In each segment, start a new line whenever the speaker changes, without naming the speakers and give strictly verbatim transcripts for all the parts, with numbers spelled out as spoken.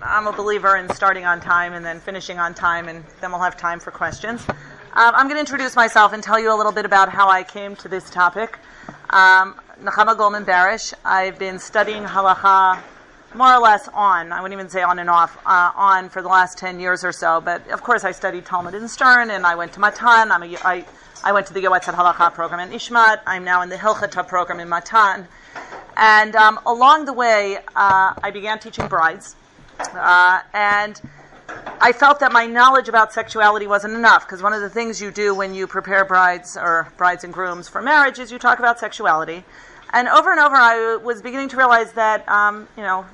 I'm a believer in starting on time and then finishing on time, and then we'll have time for questions. Um, I'm going to introduce myself and tell you a little bit about how I came to this topic. Um, Nechama Goldman Barish. I've been studying halacha more or less on, I wouldn't even say on and off, uh, on for the last ten years or so. But of course I studied Talmud in Stern, and I went to Matan. I'm a, I, I went to the Yoetzet Halacha program in Ishmat. I'm now in the Hilchata program in Matan. And um, along the way, uh, I began teaching brides. Uh, and I felt that my knowledge about sexuality wasn't enough, because one of the things you do when you prepare brides or brides and grooms for marriage is you talk about sexuality. And over and over, I was beginning to realize that, um, you know,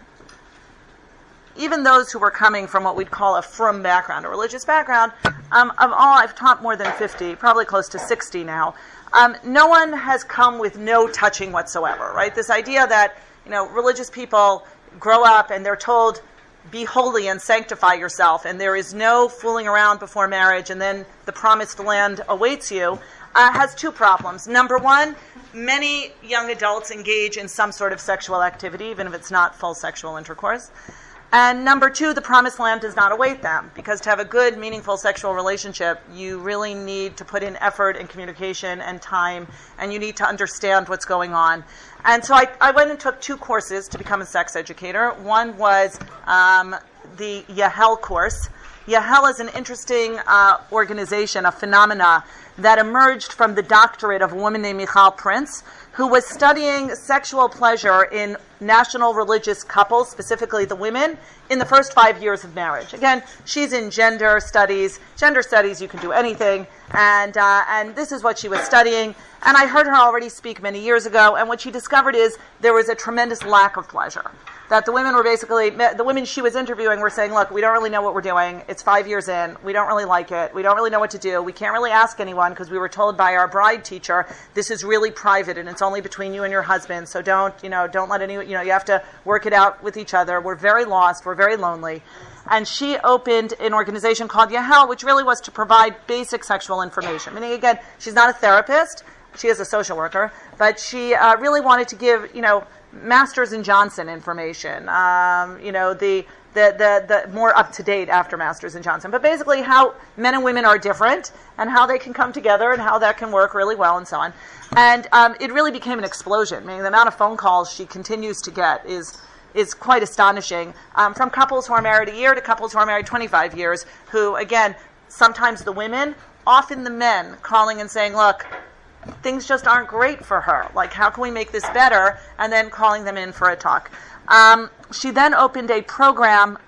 even those who were coming from what we'd call a frum background, a religious background, um, of all, I've taught more than fifty, probably close to sixty now. Um, no one has come with no touching whatsoever, right? This idea that, you know, religious people grow up and they're told, be holy and sanctify yourself, and there is no fooling around before marriage, and then the promised land awaits you, uh, has two problems. Number one, many young adults engage in some sort of sexual activity, even if it's not full sexual intercourse. And number two, the promised land does not await them, because to have a good, meaningful sexual relationship, you really need to put in effort and communication and time, and you need to understand what's going on. And so I, I went and took two courses to become a sex educator. One was um, the Yahel course. Yahel is an interesting uh, organization, a phenomena that emerged from the doctorate of a woman named Michal Prince, who was studying sexual pleasure in national religious couples, specifically the women, in the first five years of marriage. Again, she's in gender studies. Gender studies, you can do anything. And uh, and this is what she was studying. And I heard her already speak many years ago, and what she discovered is there was a tremendous lack of pleasure. That the women were basically, the women she was interviewing were saying, look, we don't really know what we're doing. It's five years in. We don't really like it. We don't really know what to do. We can't really ask anyone, because we were told by our bride teacher, this is really private and it's only between you and your husband. So don't, you know, don't let any, you know, you have to work it out with each other. We're very lost. We're very lonely. And she opened an organization called Yahel, which really was to provide basic sexual information. Meaning, again, she's not a therapist. She is a social worker. But she uh, really wanted to give, you know, Masters and Johnson information, um, you know, the, the, the, the more up-to-date after Masters and Johnson. But basically how men and women are different and how they can come together and how that can work really well and so on. And um, it really became an explosion. I mean, the amount of phone calls she continues to get is is quite astonishing, um, from couples who are married a year to couples who are married twenty-five years, who, again, sometimes the women, often the men, calling and saying, look, things just aren't great for her. Like, how can we make this better? And then calling them in for a talk. Um, she then opened a program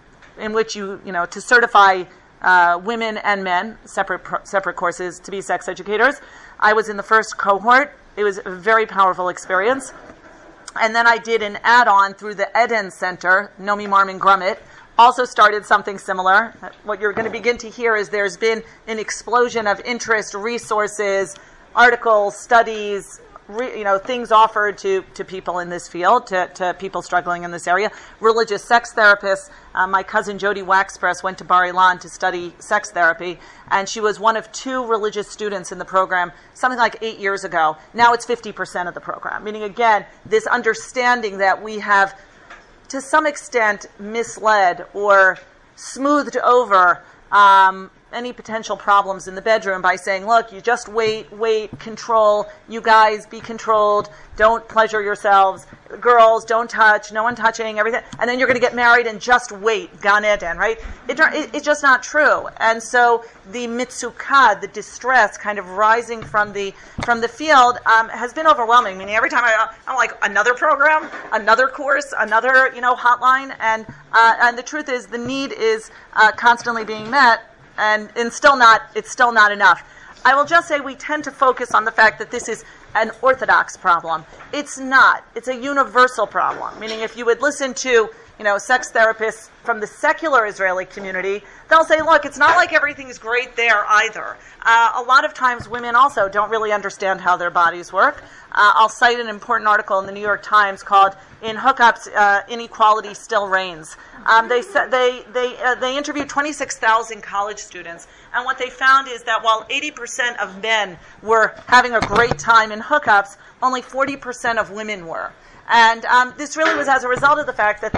in which you, you know, to certify uh, women and men, separate pro- separate courses, to be sex educators. I was in the first cohort. It was a very powerful experience. And then I did an add-on through the Eden Center, Nomi Marman Grummett, also started something similar. What you're going to begin to hear is there's been an explosion of interest, resources, articles, studies, re, you know, things offered to, to people in this field, to, to people struggling in this area. Religious sex therapists. Uh, my cousin Jody Waxpress went to Bar Ilan to study sex therapy, and she was one of two religious students in the program something like eight years ago. Now it's fifty percent of the program, meaning, again, this understanding that we have, to some extent, misled or smoothed over um, any potential problems in the bedroom by saying, look, you just wait, wait, control, you guys be controlled, don't pleasure yourselves, girls, don't touch, no one touching, everything, and then you're going to get married and just wait, Gan Eden, right? It, it, it's just not true. And so the mitzukah, the distress kind of rising from the from the field um, has been overwhelming. Meaning every time I, I'm like, another program, another course, another, you know, hotline, and uh, and the truth is the need is uh, constantly being met. And, and still not, it's still not enough. I will just say we tend to focus on the fact that this is an Orthodox problem. It's not. It's a universal problem. Meaning if you would listen to, you know, sex therapists from the secular Israeli community, they'll say, look, it's not like everything's great there either. Uh, a lot of times women also don't really understand how their bodies work. Uh, I'll cite an important article in the New York Times called "In Hookups, uh, Inequality Still Reigns." Um, they they they uh, they interviewed twenty-six thousand college students, and what they found is that while eighty percent of men were having a great time in hookups, only forty percent of women were. And um, this really was as a result of the fact that the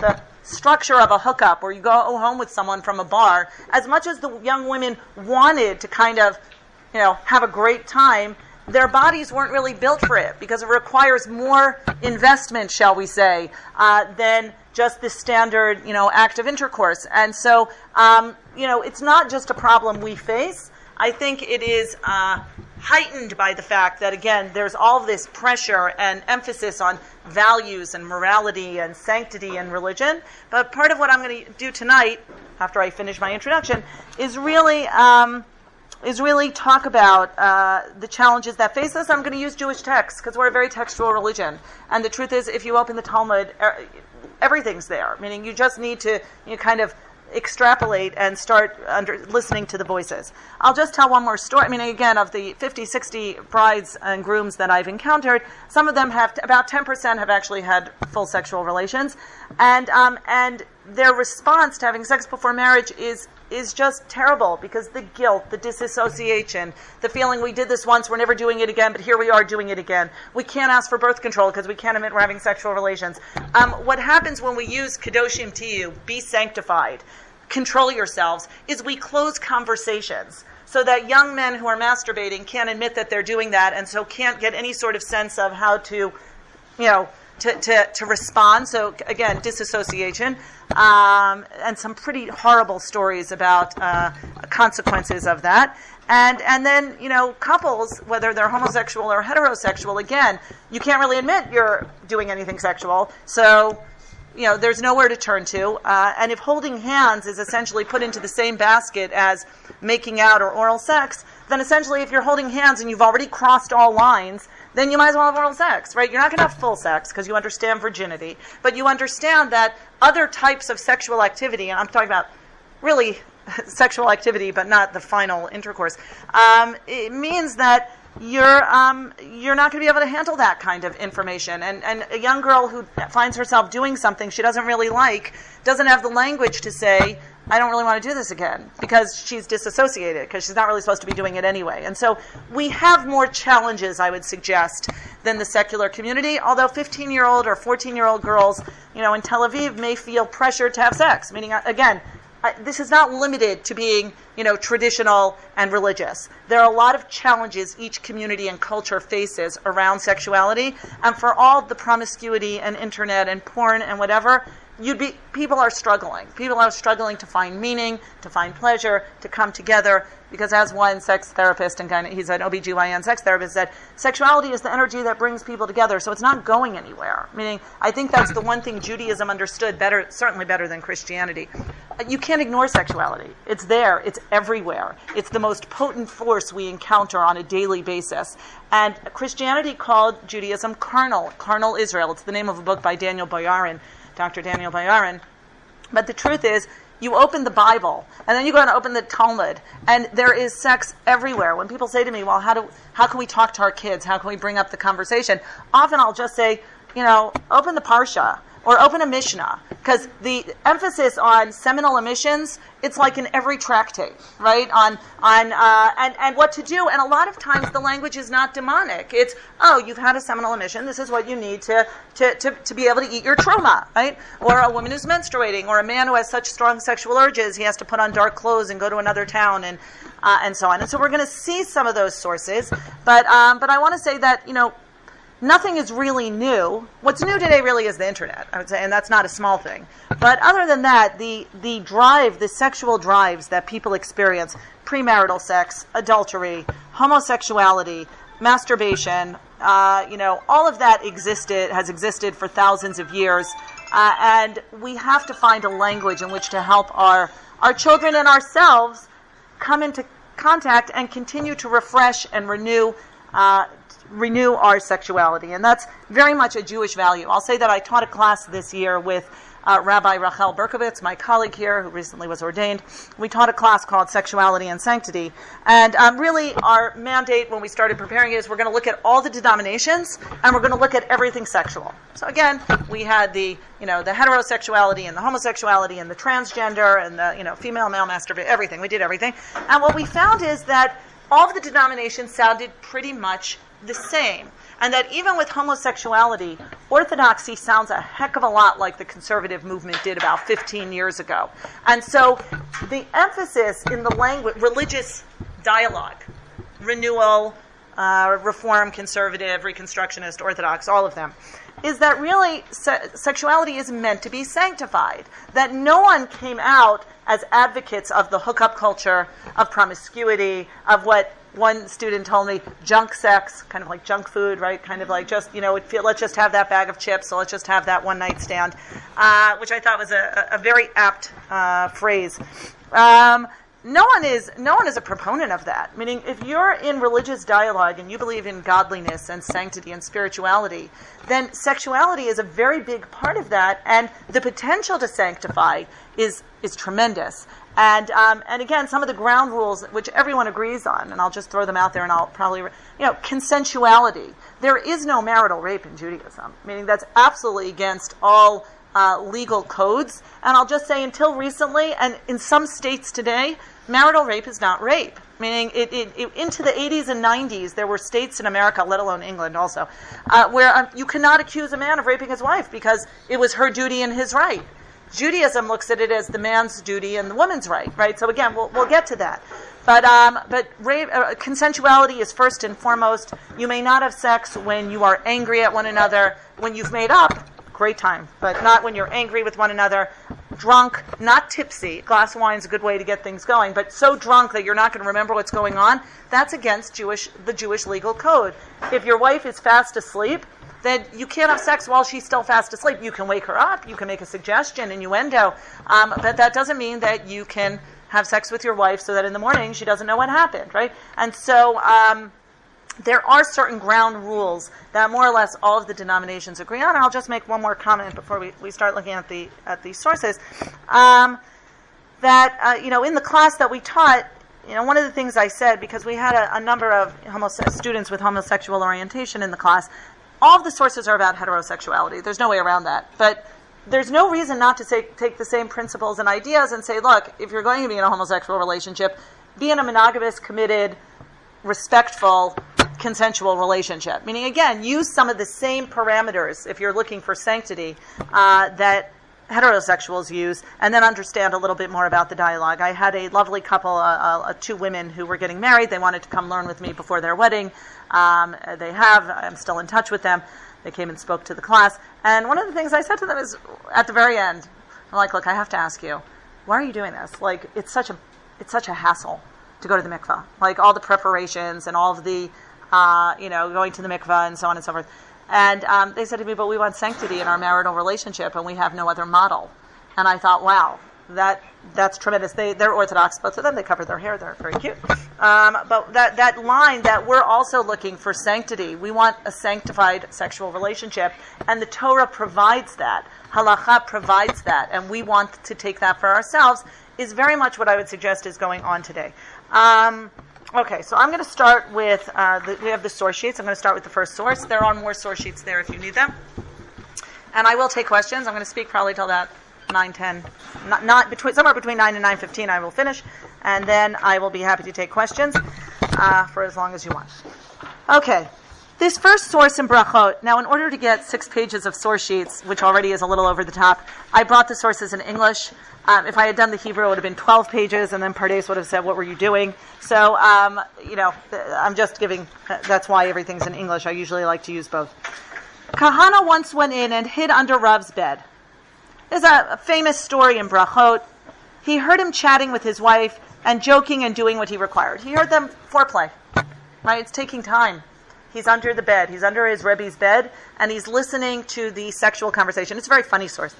structure of a hookup, or you go home with someone from a bar, as much as the young women wanted to kind of, you know, have a great time, their bodies weren't really built for it because it requires more investment, shall we say, uh, than just the standard, you know, act of intercourse. And so, um, you know, it's not just a problem we face. I think it is uh, heightened by the fact that, again, there's all of this pressure and emphasis on values and morality and sanctity and religion. But part of what I'm going to do tonight, after I finish my introduction, is really... Um, is really talk about uh, the challenges that face us. I'm going to use Jewish texts because we're a very textual religion. And the truth is, if you open the Talmud, everything's there, meaning you just need to you know, kind of extrapolate and start under, listening to the voices. I'll just tell one more story. I mean, again, of the fifty, sixty brides and grooms that I've encountered, some of them have, about ten percent have actually had full sexual relations. And um, and their response to having sex before marriage is is just terrible because the guilt, the disassociation, the feeling we did this once, we're never doing it again, but here we are doing it again. We can't ask for birth control because we can't admit we're having sexual relations. Um, what happens when we use Kedoshim Tiyu, be sanctified, control yourselves, is we close conversations so that young men who are masturbating can't admit that they're doing that and so can't get any sort of sense of how to, you know, To, to, to respond. So again, disassociation, um, and some pretty horrible stories about uh, consequences of that. And and then, you know, couples, whether they're homosexual or heterosexual, again, you can't really admit you're doing anything sexual. So, you know, there's nowhere to turn to. Uh, and if holding hands is essentially put into the same basket as making out or oral sex, then essentially if you're holding hands and you've already crossed all lines, then you might as well have oral sex, right? You're not going to have full sex because you understand virginity, but you understand that other types of sexual activity, and I'm talking about really sexual activity, but not the final intercourse, um, it means that you're um, you're not going to be able to handle that kind of information. And, and a young girl who finds herself doing something she doesn't really like doesn't have the language to say, I don't really want to do this again, because she's disassociated, because she's not really supposed to be doing it anyway. And so we have more challenges, I would suggest, than the secular community, although fifteen-year-old or fourteen-year-old girls, you know, in Tel Aviv may feel pressured to have sex, meaning, again, I, this is not limited to being, you know, traditional and religious. There are a lot of challenges each community and culture faces around sexuality, and for all the promiscuity and internet and porn and whatever, you'd be people are struggling. People are struggling to find meaning, to find pleasure, to come together, because as one sex therapist, and kind of, he's an O B G Y N sex therapist, said, sexuality is the energy that brings people together, so it's not going anywhere. Meaning, I think that's the one thing Judaism understood better, certainly better than Christianity. You can't ignore sexuality. It's there. It's everywhere. It's the most potent force we encounter on a daily basis. And Christianity called Judaism carnal, carnal Israel. It's the name of a book by Daniel Boyarin, Doctor Daniel Boyarin. But the truth is, you open the Bible, and then you go and open the Talmud, and there is sex everywhere. When people say to me, well, how do how can we talk to our kids? How can we bring up the conversation? Often I'll just say, you know, open the Parsha, or open a Mishnah, because the emphasis on seminal emissions, it's like in every tractate, right? On on uh, and and what to do, and a lot of times the language is not demonic. It's, oh, you've had a seminal emission. This is what you need to to to, to be able to eat your truma, right? Or a woman who's menstruating, or a man who has such strong sexual urges, he has to put on dark clothes and go to another town, and uh, and so on. And so we're going to see some of those sources, but um, but I want to say that, you know, nothing is really new. What's new today really is the internet, I would say, and that's not a small thing. But other than that, the, the drive, the sexual drives that people experience, premarital sex, adultery, homosexuality, masturbation, uh, you know, all of that existed, has existed for thousands of years. Uh, and we have to find a language in which to help our, our children and ourselves come into contact and continue to refresh and renew uh, renew our sexuality. And that's very much a Jewish value. I'll say that I taught a class this year with uh, Rabbi Rachel Berkovitz, my colleague here, who recently was ordained. We taught a class called Sexuality and Sanctity. And um, really our mandate when we started preparing it is we're going to look at all the denominations and we're going to look at everything sexual. So again, we had the, you know, the heterosexuality and the homosexuality and the transgender and the, you know, female, male masturbation, everything. We did everything. And what we found is that all of the denominations sounded pretty much the same. and that even with homosexuality, orthodoxy sounds a heck of a lot like the conservative movement did about fifteen years ago. And so the emphasis in the language, religious dialogue, renewal, uh, reform, conservative, reconstructionist, orthodox, all of them, is that really se- sexuality is meant to be sanctified. That no one came out as advocates of the hookup culture, of promiscuity, of what one student told me, junk sex, kind of like junk food, right? Kind of like just, you know, it feel, let's just have that bag of chips, so let's just have that one night stand, uh, which I thought was a, a very apt uh, phrase. Um, No one is no one is a proponent of that. Meaning, if you're in religious dialogue and you believe in godliness and sanctity and spirituality, then sexuality is a very big part of that, and the potential to sanctify is is tremendous. And um, and again, some of the ground rules which everyone agrees on, and I'll just throw them out there, and I'll probably, you know, consensuality. There is no marital rape in Judaism, meaning that's absolutely against all uh, legal codes. And I'll just say, until recently, and in some states today, marital rape is not rape. Meaning, it, it, it, into the eighties and nineties, there were states in America, let alone England also, uh, where um, you cannot accuse a man of raping his wife because it was her duty and his right. Judaism looks at it as the man's duty and the woman's right, right? So again, we'll, we'll get to that. But um, but rape, uh, consensuality is first and foremost. You may not have sex when you are angry at one another. When you've made up, great time, but not when you're angry with one another. Drunk, not tipsy. A glass of wine is a good way to get things going, but so drunk that you're not going to remember what's going on, that's against Jewish the Jewish legal code. If your wife is fast asleep, then you can't have sex while she's still fast asleep. You can wake her up, you can make a suggestion, innuendo, um, but that doesn't mean that you can have sex with your wife so that in the morning she doesn't know what happened, right? And so um, there are certain ground rules that more or less all of the denominations agree on. And I'll just make one more comment before we, we start looking at the at these sources. Um, that, uh, you know, in the class that we taught, you know, one of the things I said, because we had a, a number of homose- students with homosexual orientation in the class, all of the sources are about heterosexuality. There's no way around that. But there's no reason not to say, take the same principles and ideas and say, look, if you're going to be in a homosexual relationship, be in a monogamous, committed, respectful, consensual relationship. Meaning, again, use some of the same parameters if you're looking for sanctity uh, that heterosexuals use, and then understand a little bit more about the dialogue. I had a lovely couple, uh, uh, two women who were getting married. They wanted to come learn with me before their wedding. Um, they have. I'm still in touch with them. They came and spoke to the class. And one of the things I said to them is, at the very end, I'm like, look, I have to ask you, why are you doing this? Like, it's such a, it's such a hassle to go to the mikvah. Like, all the preparations and all of the, uh, you know, going to the mikvah and so on and so forth. And um, they said to me, but we want sanctity in our marital relationship, and we have no other model. And I thought, wow, that that's tremendous. They, they're Orthodox, both of them. They cover their hair. They're very cute. Um, but that, that line that we're also looking for sanctity, we want a sanctified sexual relationship, and the Torah provides that. Halacha provides that, and we want to take that for ourselves, is very much what I would suggest is going on today. Um, Okay, so I'm going to start with, uh, the, we have the source sheets. I'm going to start with the first source. There are more source sheets there if you need them. And I will take questions. I'm going to speak probably till about nine ten, not, not between, somewhere between nine and nine fifteen I will finish. And then I will be happy to take questions uh, for as long as you want. Okay, this first source in Brachot. Now, in order to get six pages of source sheets, which already is a little over the top, I brought the sources in English. Um, if I had done the Hebrew, it would have been twelve pages, and then Pardes would have said, what were you doing? So, um, you know, I'm just giving, that's why everything's in English. I usually like to use both. Kahana once went in and hid under Rav's bed. There's a, a famous story in Brachot. He heard him chatting with his wife and joking and doing what he required. He heard them foreplay, right? It's taking time. He's under the bed. He's under his Rebbe's bed, and he's listening to the sexual conversation. It's a very funny source.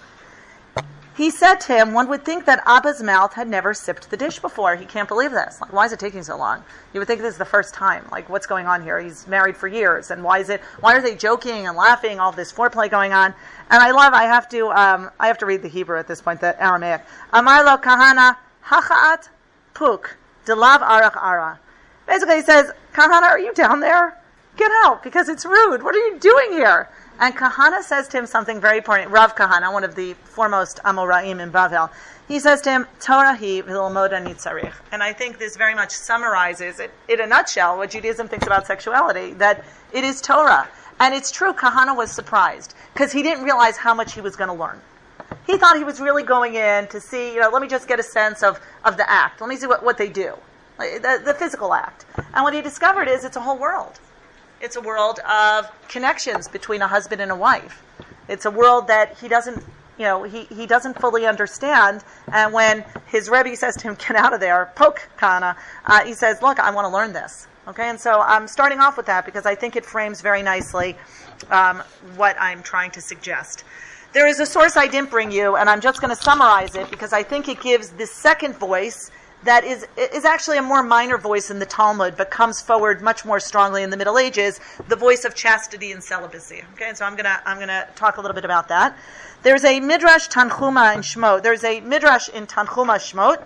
He said to him, one would think that Abba's mouth had never sipped the dish before. He can't believe this. Like, why is it taking so long? You would think this is the first time. Like, what's going on here? He's married for years, and why is it? Why are they joking and laughing? All this foreplay going on, and I love. I have to. Um, I have to read the Hebrew at this point, the Aramaic. Amar lo kahana hachaat puk delav arach ara. Basically, he says, Kahana, are you down there? Get out, because it's rude. What are you doing here? And Kahana says to him something very important. Rav Kahana, one of the foremost Amoraim in Bavel, he says to him, Torah hi v'lilmod ani tzarich. And I think this very much summarizes, it, in a nutshell, what Judaism thinks about sexuality, that it is Torah. And it's true, Kahana was surprised because he didn't realize how much he was going to learn. He thought he was really going in to see, you know, let me just get a sense of, of the act. Let me see what, what they do, the, the physical act. And what he discovered is it's a whole world. It's a world of connections between a husband and a wife. It's a world that he doesn't, you know, he, he doesn't fully understand. And when his Rebbe says to him, get out of there, poke Kahana, uh, he says, look, I want to learn this. Okay, and so I'm starting off with that because I think it frames very nicely um, what I'm trying to suggest. There is a source I didn't bring you, and I'm just going to summarize it because I think it gives the second voice that is is actually a more minor voice in the Talmud, but comes forward much more strongly in the Middle Ages, the voice of chastity and celibacy. Okay, and so I'm gonna I'm gonna talk a little bit about that. There's a Midrash Tanchuma in Shmot. There's a Midrash in Tanchuma Shmot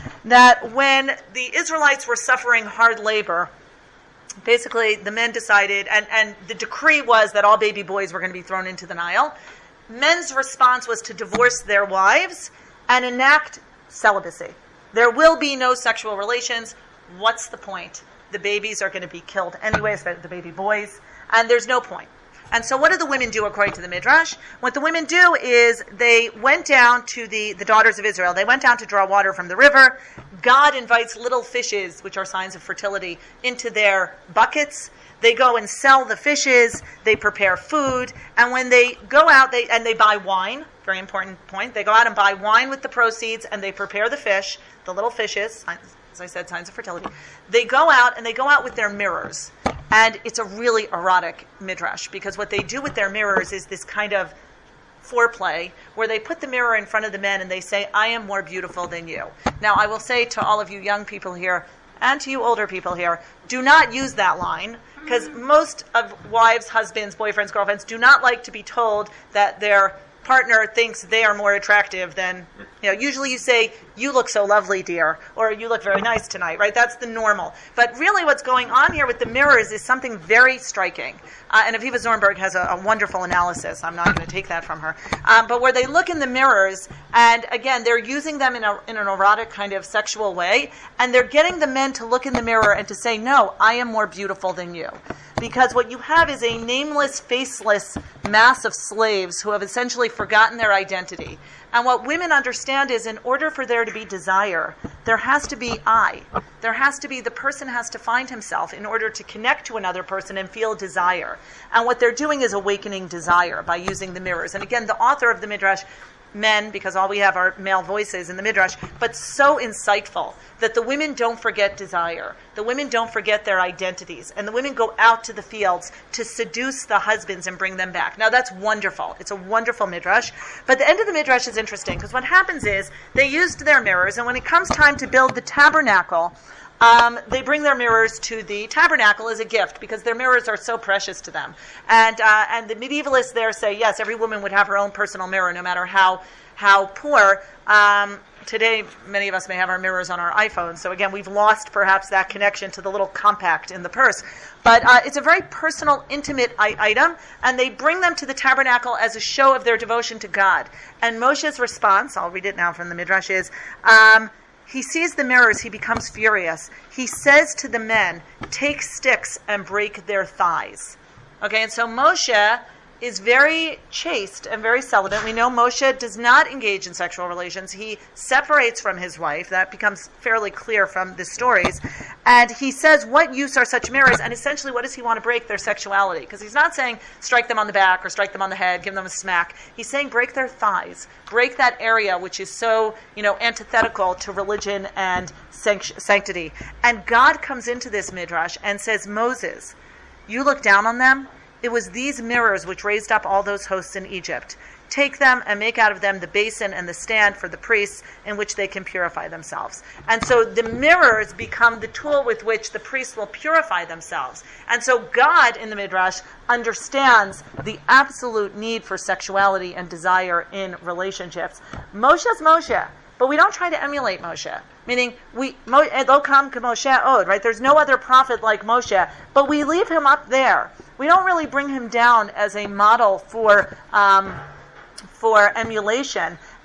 that when the Israelites were suffering hard labor, basically the men decided, and, and the decree was that all baby boys were going to be thrown into the Nile. Men's response was to divorce their wives and enact celibacy. There will be no sexual relations. What's the point? The babies are going to be killed anyways, the baby boys, and there's no point. And so what did the women do according to the Midrash? What the women do is they went down to the, the daughters of Israel. They went down to draw water from the river. God invites little fishes, which are signs of fertility, into their buckets. They go and sell the fishes, they prepare food, and when they go out, they and they buy wine, very important point, they go out and buy wine with the proceeds, and they prepare the fish, the little fishes, as I said, signs of fertility. They go out, and they go out with their mirrors. And it's a really erotic midrash, because what they do with their mirrors is this kind of foreplay, where they put the mirror in front of the men, and they say, I am more beautiful than you. Now, I will say to all of you young people here, and to you older people here, do not use that line, because most of wives, husbands, boyfriends, girlfriends do not like to be told that their partner thinks they are more attractive than, you know, usually you say, you look so lovely, dear, or you look very nice tonight, right? That's the normal. But really what's going on here with the mirrors is something very striking. Uh, and Aviva Zornberg has a, a wonderful analysis. I'm not going to take that from her. Um, but where they look in the mirrors, and again, they're using them in, a, in an erotic kind of sexual way, and they're getting the men to look in the mirror and to say, no, I am more beautiful than you. Because what you have is a nameless, faceless mass of slaves who have essentially forgotten their identity. And what women understand is in order for there to be desire, there has to be I. There has to be, the person has to find himself in order to connect to another person and feel desire. And what they're doing is awakening desire by using the mirrors. And again, the author of the Midrash, men, because all we have are male voices in the Midrash, but so insightful that the women don't forget desire. The women don't forget their identities. And the women go out to the fields to seduce the husbands and bring them back. Now that's wonderful. It's a wonderful Midrash. But the end of the Midrash is interesting, because what happens is they used their mirrors, and when it comes time to build the tabernacle, Um, they bring their mirrors to the tabernacle as a gift because their mirrors are so precious to them. And uh, and the medievalists there say, yes, every woman would have her own personal mirror, no matter how how poor. Um, today, many of us may have our mirrors on our iPhones. So again, we've lost perhaps that connection to the little compact in the purse. But uh, it's a very personal, intimate I- item, and they bring them to the tabernacle as a show of their devotion to God. And Moshe's response, I'll read it now from the Midrash, is... Um, He sees the mirrors, he becomes furious. He says to the men, take sticks and break their thighs. Okay, and so Moshe is very chaste and very celibate. We know Moshe does not engage in sexual relations. He separates from his wife. That becomes fairly clear from the stories. And he says, what use are such mirrors? And essentially, what does he want to break? Their sexuality. Because he's not saying strike them on the back or strike them on the head, give them a smack. He's saying break their thighs. Break that area which is so, you know, antithetical to religion and sanct- sanctity. And God comes into this midrash and says, Moses, you look down on them. It was these mirrors which raised up all those hosts in Egypt. Take them and make out of them the basin and the stand for the priests in which they can purify themselves. And so the mirrors become the tool with which the priests will purify themselves. And so God in the Midrash understands the absolute need for sexuality and desire in relationships. Moshe's Moshe, but we don't try to emulate Moshe. Meaning, we Elokam Moshe Od, right? There's no other prophet like Moshe, but we leave him up there. We don't really bring him down as a model for um, for emulation.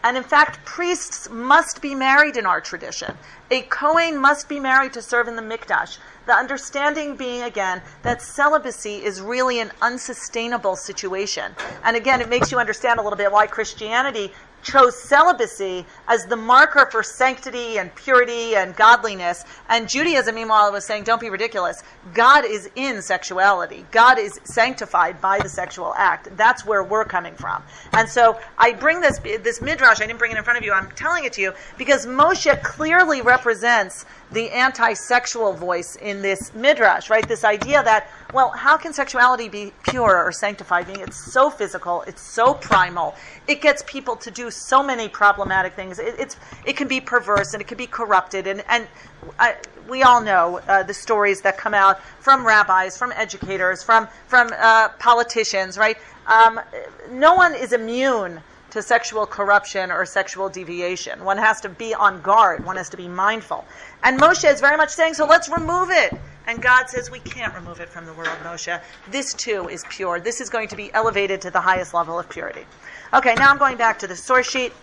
And in fact, priests must be married in our tradition. A Kohen must be married to serve in the Mikdash. The understanding being, again, that celibacy is really an unsustainable situation. And again, it makes you understand a little bit why Christianity chose celibacy as the marker for sanctity and purity and godliness. And Judaism, meanwhile, was saying, don't be ridiculous. God is in sexuality. God is sanctified by the sexual act. That's where we're coming from. And so I bring this, this midrash, I didn't bring it in front of you, I'm telling it to you, because Moshe clearly represents the anti-sexual voice in this midrash, right? This idea that, well, how can sexuality be pure or sanctified? Being it's so physical, it's so primal, it gets people to do so many problematic things. It, it's it can be perverse and it can be corrupted, and and I, we all know uh, the stories that come out from rabbis, from educators, from from uh, politicians, right? Um, no one is immune to sexual corruption or sexual deviation. One has to be on guard. One has to be mindful. And Moshe is very much saying, so let's remove it. And God says, we can't remove it from the world, Moshe. This too is pure. This is going to be elevated to the highest level of purity. Okay, now I'm going back to the source sheet.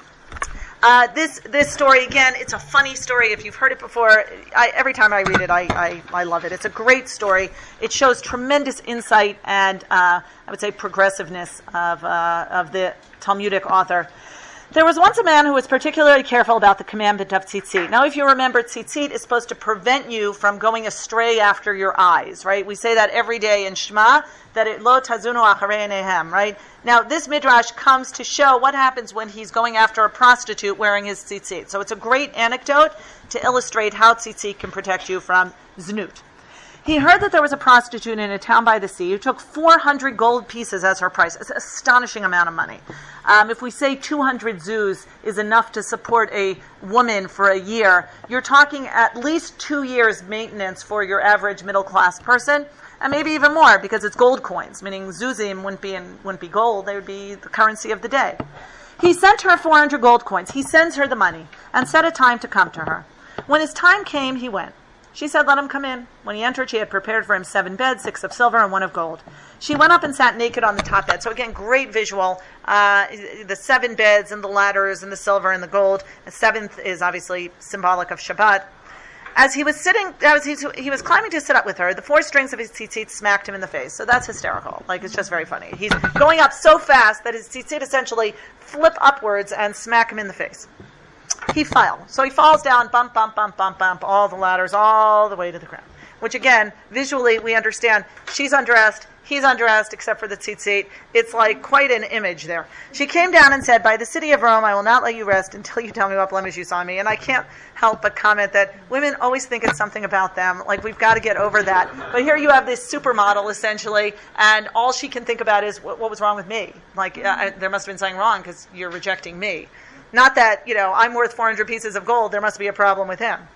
Uh, this this story, again, it's a funny story. If you've heard it before, I, every time I read it, I, I, I love it. It's a great story. It shows tremendous insight and, uh, I would say, progressiveness of uh, of the Talmudic author. There was once a man who was particularly careful about the commandment of tzitzit. Now, if you remember, tzitzit is supposed to prevent you from going astray after your eyes, right? We say that every day in Shema, that it lo tazunu acharei einehem, right? Now, this midrash comes to show what happens when he's going after a prostitute wearing his tzitzit. So it's a great anecdote to illustrate how tzitzit can protect you from znut. He heard that there was a prostitute in a town by the sea who took four hundred gold pieces as her price. It's an astonishing amount of money. Um, if we say two hundred zuz is enough to support a woman for a year, you're talking at least two years maintenance for your average middle-class person, and maybe even more because it's gold coins, meaning zuzim wouldn't be, in, wouldn't be gold, they would be the currency of the day. He sent her four hundred gold coins. He sends her the money and set a time to come to her. When his time came, he went. She said, let him come in. When he entered, she had prepared for him seven beds, six of silver and one of gold. She went up and sat naked on the top bed. So again, great visual. Uh, the seven beds and the ladders and the silver and the gold. The seventh is obviously symbolic of Shabbat. As he was sitting, as he, he was climbing to sit up with her, the four strings of his tzitzit smacked him in the face. So that's hysterical. Like, it's just very funny. He's going up so fast that his tzitzit essentially flip upwards and smack him in the face. He fell. So he falls down, bump, bump, bump, bump, bump, all the ladders, all the way to the ground. Which again, visually, we understand she's undressed, he's undressed, except for the tzitzit. It's like quite an image there. She came down and said, by the city of Rome, I will not let you rest until you tell me what blemish you saw in me. And I can't help but comment that women always think it's something about them. Like, we've got to get over that. But here you have this supermodel, essentially, and all she can think about is, what, what was wrong with me? Like, uh, I, there must have been something wrong because you're rejecting me. Not that, you know, I'm worth four hundred pieces of gold, there must be a problem with him.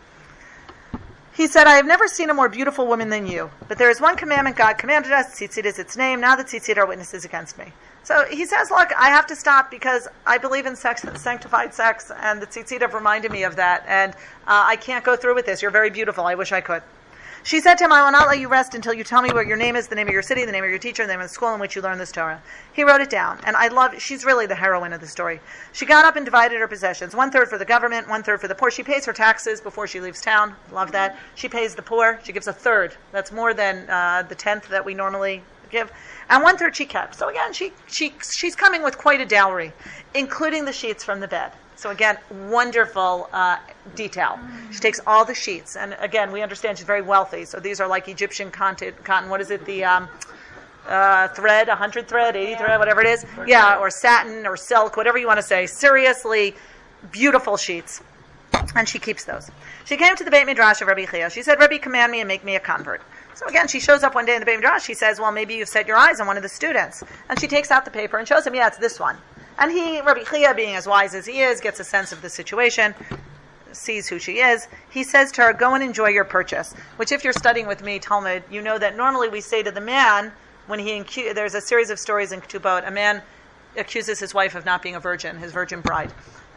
He said, I have never seen a more beautiful woman than you, but there is one commandment God commanded us, tzitzit is its name, now the tzitzit are witnesses against me. So he says, look, I have to stop because I believe in sex, sanctified sex, and the tzitzit have reminded me of that, and uh, I can't go through with this. You're very beautiful, I wish I could. She said to him, I will not let you rest until you tell me what your name is, the name of your city, the name of your teacher, the name of the school in which you learn this Torah. He wrote it down, and I love, she's really the heroine of the story. She got up and divided her possessions, one third for the government, one third for the poor. She pays her taxes before she leaves town. Love that. She pays the poor. She gives a third. That's more than uh, the tenth that we normally give. And one third she kept. So again, she, she she's coming with quite a dowry, including the sheets from the bed. So again, wonderful uh, detail. She takes all the sheets, and again, we understand she's very wealthy. So these are like Egyptian cotton. cotton what is it? The um, uh, thread, a hundred thread, eighty thread, whatever it is. Yeah, or satin or silk, whatever you want to say. Seriously, beautiful sheets, and she keeps those. She came to the Beit Midrash of Rabbi Chia. She said, Rabbi, command me and make me a convert. So again, she shows up one day in the Beit Midrash. She says, well, maybe you've set your eyes on one of the students. And she takes out the paper and shows him, yeah, it's this one. And he, Rabbi Chia, being as wise as he is, gets a sense of the situation, sees who she is. He says to her, go and enjoy your purchase. Which, if you're studying with me, Talmud, you know that normally we say to the man, when he incu- there's a series of stories in Ketubot, a man accuses his wife of not being a virgin, his virgin bride.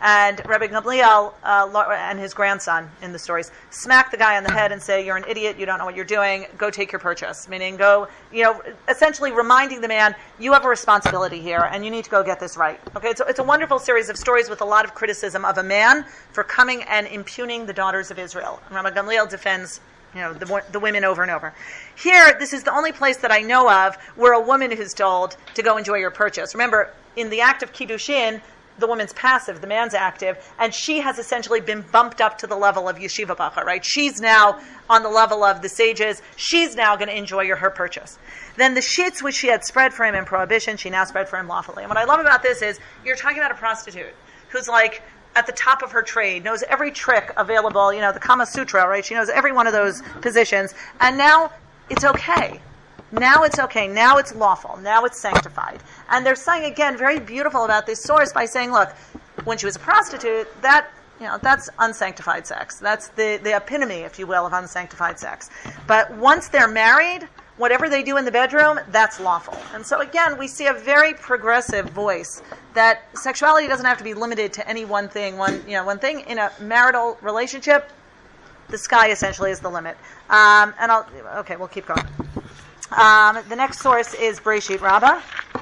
and Rabbi Gamliel uh, and his grandson in the stories smack the guy on the head and say, "You're an idiot. You don't know what you're doing. Go take your purchase." Meaning, go, you know, essentially reminding the man, you have a responsibility here, and you need to go get this right. Okay, it's, it's a wonderful series of stories with a lot of criticism of a man for coming and impugning the daughters of Israel. Rabbi Gamliel defends, you know, the, the women over and over. Here, this is the only place that I know of where a woman who's told to go enjoy your purchase. Remember, in the act of Kiddushin, the woman's passive, the man's active, and she has essentially been bumped up to the level of Yeshiva Bacha, right? She's now on the level of the sages. She's now going to enjoy your, her purchase. Then the sheets which she had spread for him in prohibition, she now spread for him lawfully. And what I love about this is, you're talking about a prostitute who's like at the top of her trade, knows every trick available, you know, the Kama Sutra, right? She knows every one of those positions, and now it's okay. Now it's okay. Now it's lawful. Now it's sanctified. And they're saying, again, very beautiful about this source by saying, look, when she was a prostitute, that, you know, that's unsanctified sex. That's the, the epitome, if you will, of unsanctified sex. But once they're married, whatever they do in the bedroom, that's lawful. And so, again, we see a very progressive voice that sexuality doesn't have to be limited to any one thing. One, you know, one thing in a marital relationship, the sky essentially is the limit. Um, and I'll, okay, we'll keep going. Um, the next source is Breshit Rabbah.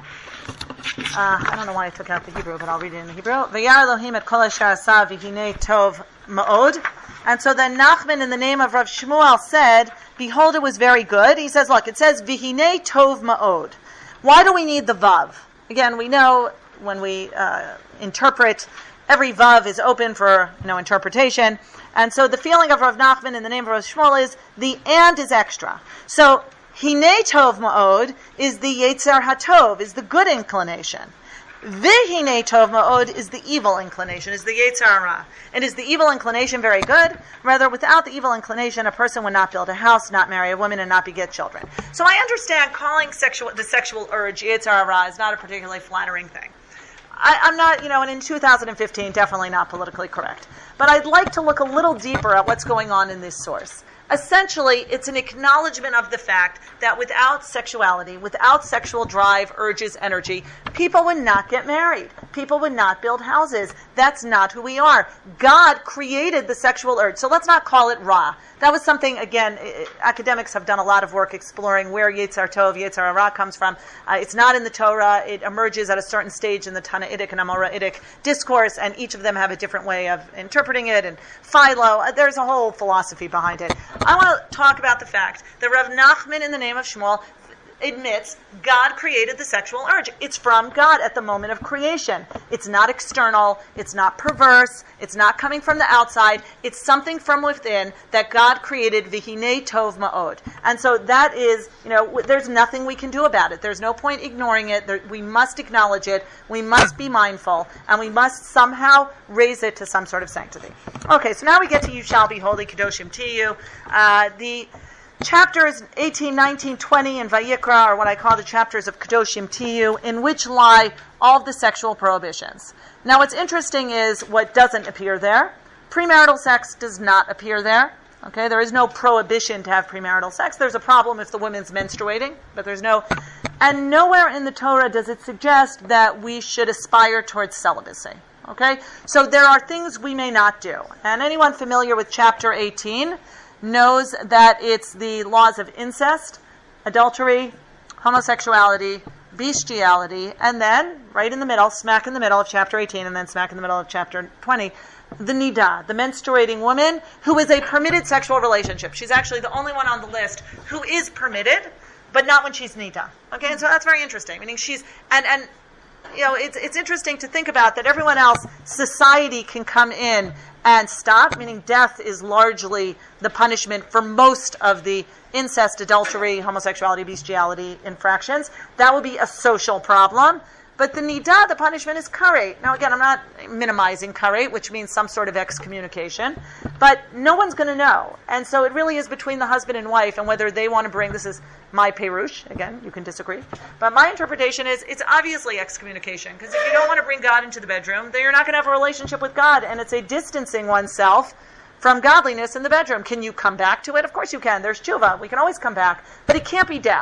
Uh, I don't know why I took out the Hebrew, but I'll read it in the Hebrew. V'yar Elohim et kol asher asa v'hinei tov ma'od. And so then Nachman, in the name of Rav Shmuel, said, behold, it was very good. He says, look, it says v'hinei tov ma'od. Why do we need the vav? Again, we know when we uh, interpret, every vav is open for, you know, interpretation. And so the feeling of Rav Nachman in the name of Rav Shmuel is the and is extra. So Hinei tov ma'od is the Yetzer HaTov, is the good inclination. V'hinei tov ma'od is the evil inclination, is the Yetzer Hara. And is the evil inclination very good? Rather, without the evil inclination, a person would not build a house, not marry a woman, and not beget children. So I understand calling sexual the sexual urge Yetzer Hara is not a particularly flattering thing. I, I'm not, you know, and in two thousand fifteen, definitely not politically correct. But I'd like to look a little deeper at what's going on in this source. Essentially, it's an acknowledgement of the fact that without sexuality, without sexual drive, urges, energy, people would not get married. People would not build houses. That's not who we are. God created the sexual urge. So let's not call it Ra. That was something, again, academics have done a lot of work exploring where Yetzer Tov, Yetzer Hara comes from. Uh, it's not in the Torah. It emerges at a certain stage in the Tannaitic and Amoraitic discourse, and each of them have a different way of interpreting it. And Philo, uh, there's a whole philosophy behind it. I want to talk about the fact that Rav Nachman, in the name of Shmuel, admits God created the sexual urge. It's from God at the moment of creation. It's not external. It's not perverse. It's not coming from the outside. It's something from within that God created, v'hinei tov ma'od. And so that is, you know, w- there's nothing we can do about it. There's no point ignoring it. There, we must acknowledge it. We must be mindful. And we must somehow raise it to some sort of sanctity. Okay, so now we get to You Shall Be Holy, Kedoshim Tiyu. Uh, the Chapters eighteen, nineteen, twenty in Vayikra are what I call the chapters of Kedoshim Tiyu, in which lie all of the sexual prohibitions. Now what's interesting is what doesn't appear there. Premarital sex does not appear there. Okay, there is no prohibition to have premarital sex. There's a problem if the woman's menstruating, but there's no... And nowhere in the Torah does it suggest that we should aspire towards celibacy. Okay, so there are things we may not do. And anyone familiar with chapter eighteen knows that it's the laws of incest, adultery, homosexuality, bestiality, and then, right in the middle, smack in the middle of chapter eighteen, and then smack in the middle of chapter twenty, the nidah, the menstruating woman, who is a permitted sexual relationship. She's actually the only one on the list who is permitted, but not when she's nidah. Okay, and so that's very interesting. Meaning she's, and, and you know, it's it's interesting to think about that everyone else, society can come in and stop, meaning death is largely the punishment for most of the incest, adultery, homosexuality, bestiality infractions. That would be a social problem. But the nidah, the punishment, is karet. Now again, I'm not minimizing karet, which means some sort of excommunication, but no one's going to know. And so it really is between the husband and wife and whether they want to bring, this is my perush, again, you can disagree, but my interpretation is it's obviously excommunication, because if you don't want to bring God into the bedroom, then you're not going to have a relationship with God, and it's a distancing oneself from godliness in the bedroom. Can you come back to it? Of course you can. There's tshuva. We can always come back, but it can't be death.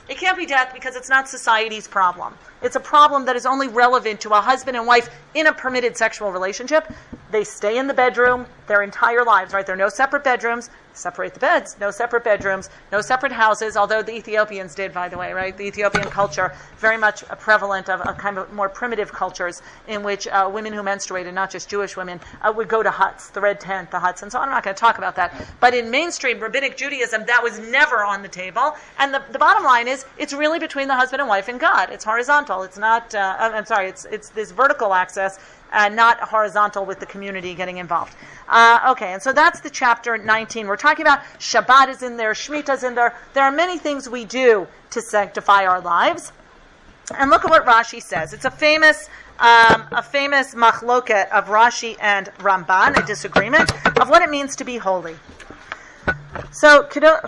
It can't be death because it's not society's problem. It's a problem that is only relevant to a husband and wife in a permitted sexual relationship. They stay in the bedroom their entire lives, right? There are no separate bedrooms. Separate the beds. No separate bedrooms. No separate houses, although the Ethiopians did, by the way, right? The Ethiopian culture, very much prevalent of a kind of more primitive cultures in which uh, women who menstruated, not just Jewish women, uh, would go to huts, the red tent, the huts, and so on. I'm not going to talk about that. But in mainstream rabbinic Judaism, that was never on the table. And the, the bottom line is, it's really between the husband and wife and God. It's horizontal. It's not, uh, I'm sorry, it's, it's this vertical access, and not horizontal with the community getting involved. Uh, okay, and so that's the chapter nineteen. We're talking about Shabbat is in there, Shemitah is in there. There are many things we do to sanctify our lives. And look at what Rashi says. It's a famous um, a famous machloket of Rashi and Ramban, a disagreement of what it means to be holy. So, Kedo-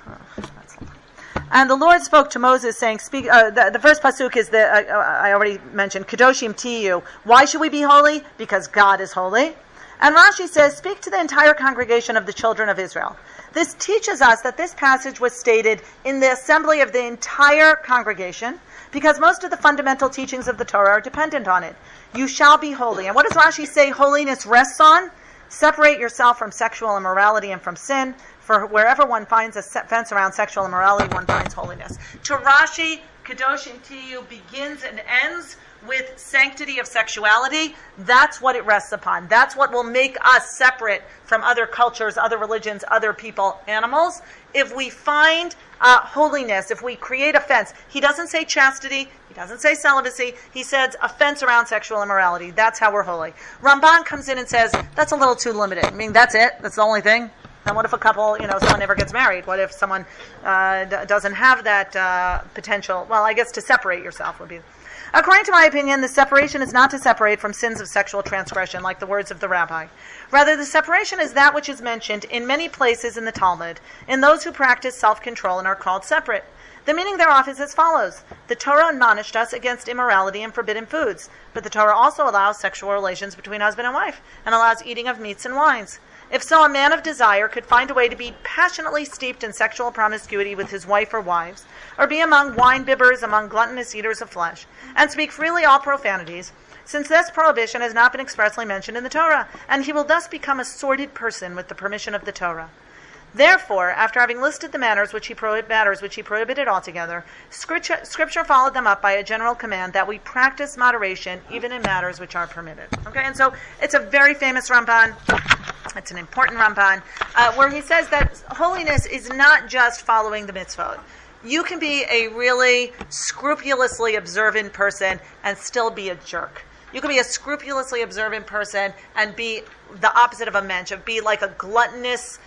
and the Lord spoke to Moses, saying, "Speak." Uh, the, the first pasuk is the uh, I already mentioned, Kedoshim Tiyu. Why should we be holy? Because God is holy. And Rashi says, "Speak to the entire congregation of the children of Israel." This teaches us that this passage was stated in the assembly of the entire congregation, because most of the fundamental teachings of the Torah are dependent on it. You shall be holy. And what does Rashi say holiness rests on? Separate yourself from sexual immorality and from sin. For wherever one finds a fence around sexual immorality, one finds holiness. To Rashi, Kedoshim Tiyu begins and ends with sanctity of sexuality. That's what it rests upon. That's what will make us separate from other cultures, other religions, other people, animals. If we find uh, holiness, if we create a fence, he doesn't say chastity, he doesn't say celibacy, he says a fence around sexual immorality. That's how we're holy. Ramban comes in and says, that's a little too limited. I mean, that's it? That's the only thing? And what if a couple, you know, someone never gets married? What if someone uh, d- doesn't have that uh, potential? Well, I guess to separate yourself would be... According to my opinion, the separation is not to separate from sins of sexual transgression, like the words of the rabbi. Rather, the separation is that which is mentioned in many places in the Talmud, in those who practice self-control and are called separate. The meaning thereof is as follows. The Torah admonished us against immorality and forbidden foods, but the Torah also allows sexual relations between husband and wife, and allows eating of meats and wines. If so, a man of desire could find a way to be passionately steeped in sexual promiscuity with his wife or wives, or be among wine-bibbers, among gluttonous eaters of flesh, and speak freely all profanities, since this prohibition has not been expressly mentioned in the Torah, and he will thus become a sordid person with the permission of the Torah. Therefore, after having listed the manners which he prohib- matters which he prohibited altogether, scripture, scripture followed them up by a general command that we practice moderation even in matters which are permitted. Okay, and so it's a very famous Ramban. It's an important Ramban, uh, where he says that holiness is not just following the mitzvot. You can be a really scrupulously observant person and still be a jerk. You can be a scrupulously observant person and be the opposite of a mensch, of be like a gluttonous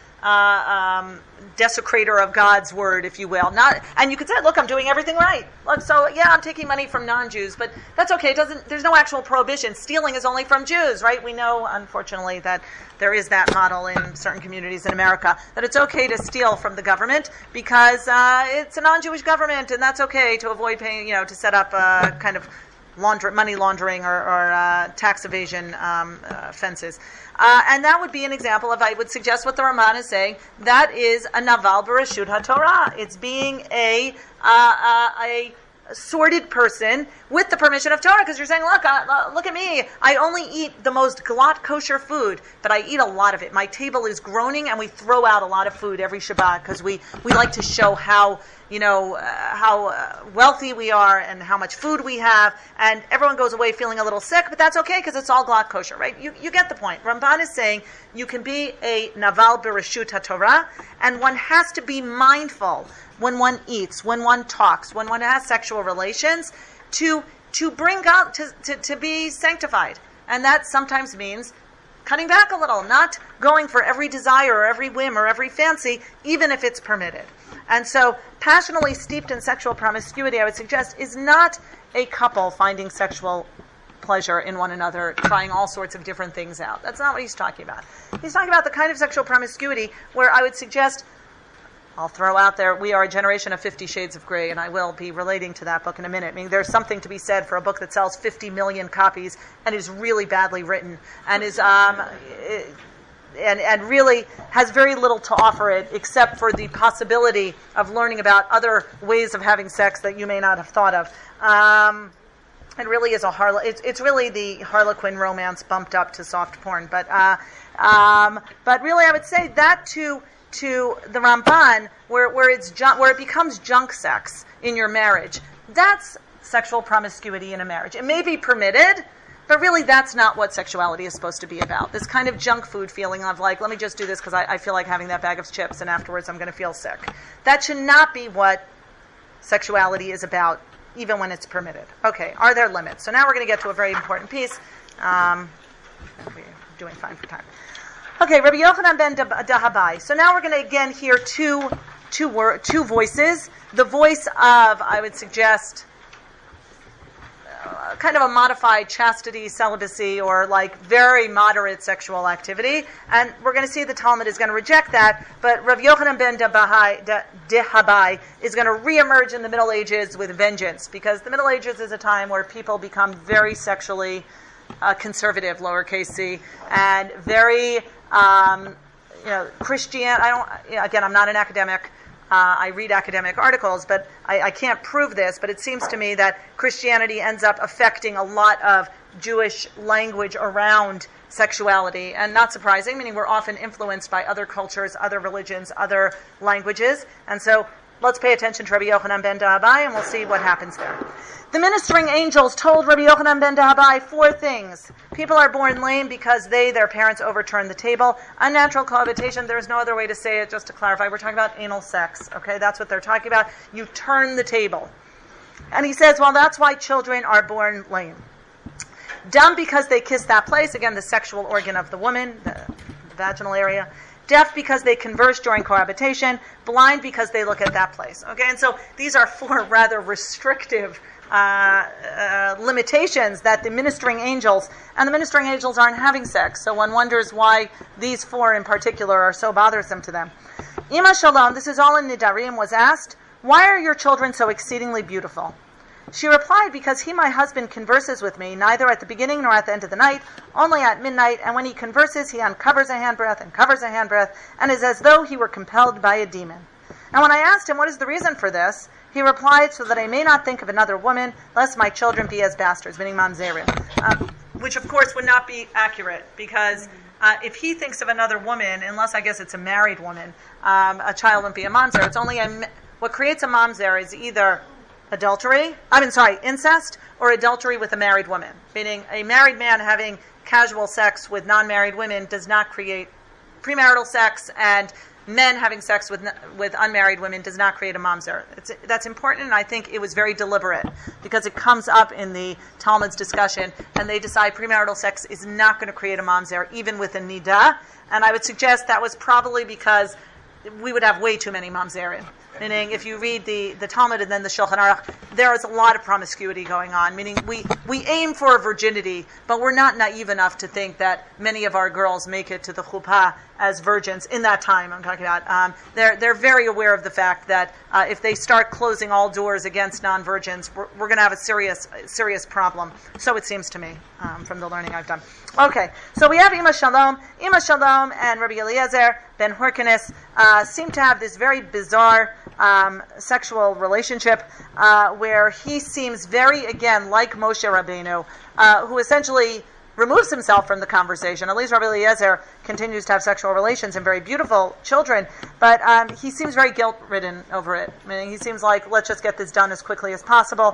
uh, um, desecrator of God's word, if you will. Not, and you could say, look, I'm doing everything right. Look, so yeah, I'm taking money from non-Jews, but that's okay. It doesn't. There's no actual prohibition. Stealing is only from Jews, right? We know, unfortunately, that there is that model in certain communities in America, that it's okay to steal from the government because uh, it's a non-Jewish government, and that's okay to avoid paying, you know, to set up a kind of launder, money laundering or, or uh, tax evasion um, uh, offenses. Uh, and that would be an example of, I would suggest what the Ramban is saying, that is a naval b'reshut haTorah. It's being a, uh, uh, a sordid person with the permission of Torah, because you're saying, look, uh, look at me. I only eat the most glatt kosher food, but I eat a lot of it. My table is groaning, and we throw out a lot of food every Shabbat because we, we like to show how, you know, uh, how uh, wealthy we are and how much food we have, and everyone goes away feeling a little sick, but that's okay because it's all glatt kosher, right? You you get the point. Ramban is saying you can be a naval b'reshut haTorah, and one has to be mindful when one eats, when one talks, when one has sexual relations, to to bring God, to, to, to be sanctified. And that sometimes means cutting back a little, not going for every desire or every whim or every fancy, even if it's permitted. And so, passionately steeped in sexual promiscuity, I would suggest, is not a couple finding sexual pleasure in one another, trying all sorts of different things out. That's not what he's talking about. He's talking about the kind of sexual promiscuity where I would suggest, I'll throw out there, we are a generation of Fifty Shades of Grey, and I will be relating to that book in a minute. I mean, there's something to be said for a book that sells fifty million copies and is really badly written and is um, and, and really has very little to offer it except for the possibility of learning about other ways of having sex that you may not have thought of. Um, it really is a harle- it's, it's really the Harlequin romance bumped up to soft porn. But uh, um, but really, I would say that to to the Ramban, where where it's junk, where it becomes junk sex in your marriage, that's sexual promiscuity in a marriage. It may be permitted, but really that's not what sexuality is supposed to be about. This kind of junk food feeling of like, let me just do this because I, I feel like having that bag of chips and afterwards I'm going to feel sick. That should not be what sexuality is about, even when it's permitted. Okay, are there limits? So now we're going to get to a very important piece. Um, we're doing fine for time. Okay, Rabbi Yochanan ben Dahabai. So now we're going to again hear two, two, wor- two voices. The voice of, I would suggest, Uh, kind of a modified chastity, celibacy, or like very moderate sexual activity. And we're going to see the Talmud is going to reject that, but Rav Yochanan ben Dahabai is going to reemerge in the Middle Ages with vengeance, because the Middle Ages is a time where people become very sexually uh, conservative, lowercase c, and very, um, you know, Christian. I don't, again, I'm not an academic. Uh, I read academic articles, but I, I can't prove this, but it seems to me that Christianity ends up affecting a lot of Jewish language around sexuality. And not surprising, meaning we're often influenced by other cultures, other religions, other languages. And so let's pay attention to Rabbi Yochanan ben Dahabai, and we'll see what happens there. The ministering angels told Rabbi Yochanan ben Dahabai four things. People are born lame because they, their parents, overturn the table. Unnatural cohabitation, there's no other way to say it, just to clarify. We're talking about anal sex, okay? That's what they're talking about. You turn the table. And he says, well, that's why children are born lame. Dumb because they kiss that place, again, the sexual organ of the woman, the vaginal area. Deaf because they converse during cohabitation. Blind because they look at that place. Okay, and so these are four rather restrictive uh, uh, limitations that the ministering angels, and the ministering angels aren't having sex, so one wonders why these four in particular are so bothersome to them. Ima Shalom, this is all in Nidarim, was asked, why are your children so exceedingly beautiful? She replied, because he, my husband, converses with me, neither at the beginning nor at the end of the night, only at midnight, and when he converses, he uncovers a handbreadth and covers a handbreadth, and is as though he were compelled by a demon. And when I asked him, what is the reason for this? He replied, so that I may not think of another woman, lest my children be as bastards, meaning mamzerim. Um, which, of course, would not be accurate, because uh, if he thinks of another woman, unless I guess it's a married woman, um, a child wouldn't be a mamzer. It's only a, what creates a mamzer is either adultery, I mean, sorry, incest, or adultery with a married woman. Meaning a married man having casual sex with non-married women does not create premarital sex, and men having sex with with unmarried women does not create a mamzer. It's, that's important, and I think it was very deliberate, because it comes up in the Talmud's discussion, and they decide premarital sex is not going to create a mamzer, even with a nida, and I would suggest that was probably because we would have way too many mamzerim. Meaning, if you read the, the Talmud and then the Shulchan Aruch, there is a lot of promiscuity going on. Meaning, we, we aim for virginity, but we're not naive enough to think that many of our girls make it to the chuppah as virgins in that time. I'm talking about. Um, they're they're very aware of the fact that uh, if they start closing all doors against non-virgins, we're, we're going to have a serious serious problem. So it seems to me, um, from the learning I've done. Okay, so we have Ima Shalom. Ima Shalom and Rabbi Eliezer ben Hyrcanus uh, seem to have this very bizarre Um, sexual relationship uh, where he seems very, again, like Moshe Rabbeinu, uh, who essentially removes himself from the conversation. At least Rabbi Eliezer continues to have sexual relations and very beautiful children, but um, he seems very guilt-ridden over it. Meaning he seems like, let's just get this done as quickly as possible.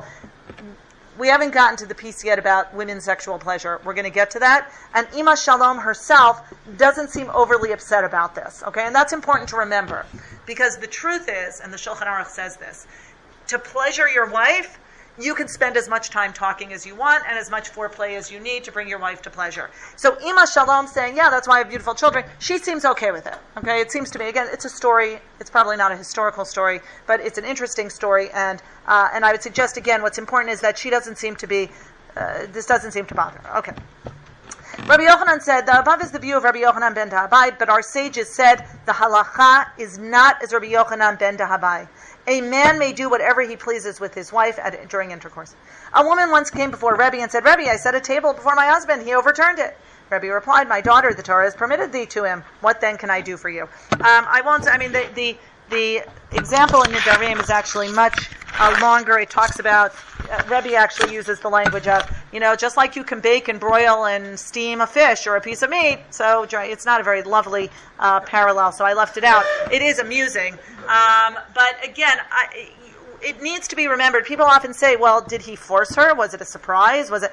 We haven't gotten to the piece yet about women's sexual pleasure. We're going to get to that. And Ima Shalom herself doesn't seem overly upset about this. Okay, and that's important to remember. Because the truth is, and the Shulchan Aruch says this, to pleasure your wife, you can spend as much time talking as you want and as much foreplay as you need to bring your wife to pleasure. So Ima Shalom saying, yeah, that's why I have beautiful children, she seems okay with it. Okay, it seems to me, again, it's a story, it's probably not a historical story, but it's an interesting story, and uh, and I would suggest, again, what's important is that she doesn't seem to be, uh, this doesn't seem to bother her. Okay. Rabbi Yochanan said, the above is the view of Rabbi Yochanan ben Dahabai, but our sages said the halacha is not as Rabbi Yochanan ben Dahabai. A man may do whatever he pleases with his wife at, during intercourse. A woman once came before Rebbe and said, Rebbe, I set a table before my husband. He overturned it. Rebbe replied, my daughter, the Torah has permitted thee to him. What then can I do for you? Um, I won't, I mean, the, the, the example in Nidarim is actually much uh, longer. It talks about, uh, Rebbe actually uses the language of, you know, just like you can bake and broil and steam a fish or a piece of meat. So it's not a very lovely uh, parallel, so I left it out. It is amusing. Um, but again, I, it needs to be remembered. People often say, well, did he force her? Was it a surprise? Was it...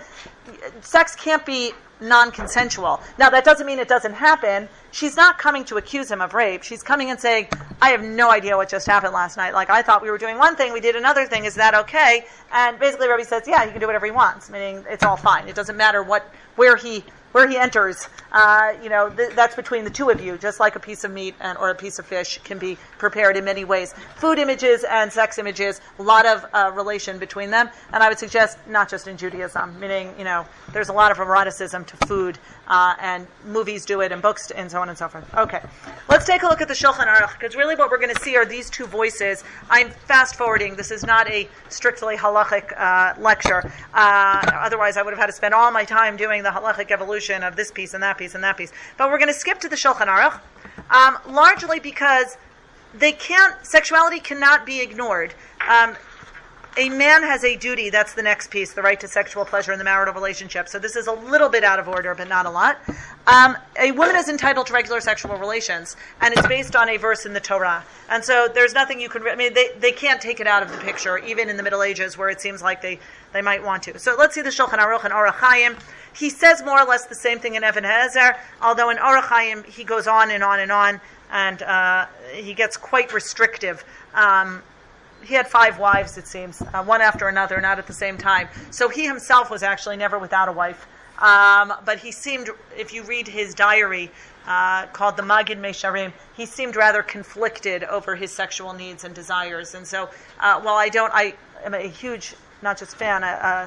Sex can't be non-consensual. Now, that doesn't mean it doesn't happen. She's not coming to accuse him of rape. She's coming and saying, I have no idea what just happened last night. Like, I thought we were doing one thing, we did another thing. Is that okay? And basically, Rebbe says, yeah, he can do whatever he wants, meaning it's all fine. It doesn't matter what, where he... where he enters, uh, you know, th- that's between the two of you, just like a piece of meat and or a piece of fish can be prepared in many ways. Food images and sex images, a lot of uh, relation between them, and I would suggest not just in Judaism, meaning, you know, there's a lot of eroticism to food, uh, and movies do it, and books, and so on and so forth. Okay, let's take a look at the Shulchan Aruch, because really what we're going to see are these two voices. I'm fast-forwarding. This is not a strictly halachic uh, lecture. Uh, otherwise, I would have had to spend all my time doing the halachic evolution of this piece and that piece and that piece. But we're going to skip to the Shulchan Aruch, um, largely because they can't, sexuality cannot be ignored. Um, a man has a duty, that's the next piece, the right to sexual pleasure in the marital relationship. So this is a little bit out of order, but not a lot. Um, a woman is entitled to regular sexual relations, and it's based on a verse in the Torah. And so there's nothing you can, I mean, they, they can't take it out of the picture, even in the Middle Ages, where it seems like they, they might want to. So let's see the Shulchan Aruch and Orach Chaim. He says more or less the same thing in Even HaEzer, although in Orach Chaim he goes on and on and on, and uh, he gets quite restrictive. Um, he had five wives, it seems, uh, one after another, not at the same time. So he himself was actually never without a wife. Um, but he seemed, if you read his diary, uh, called the Magid Mesharim, he seemed rather conflicted over his sexual needs and desires. And so, uh, while I don't, I am a huge, not just fan, a,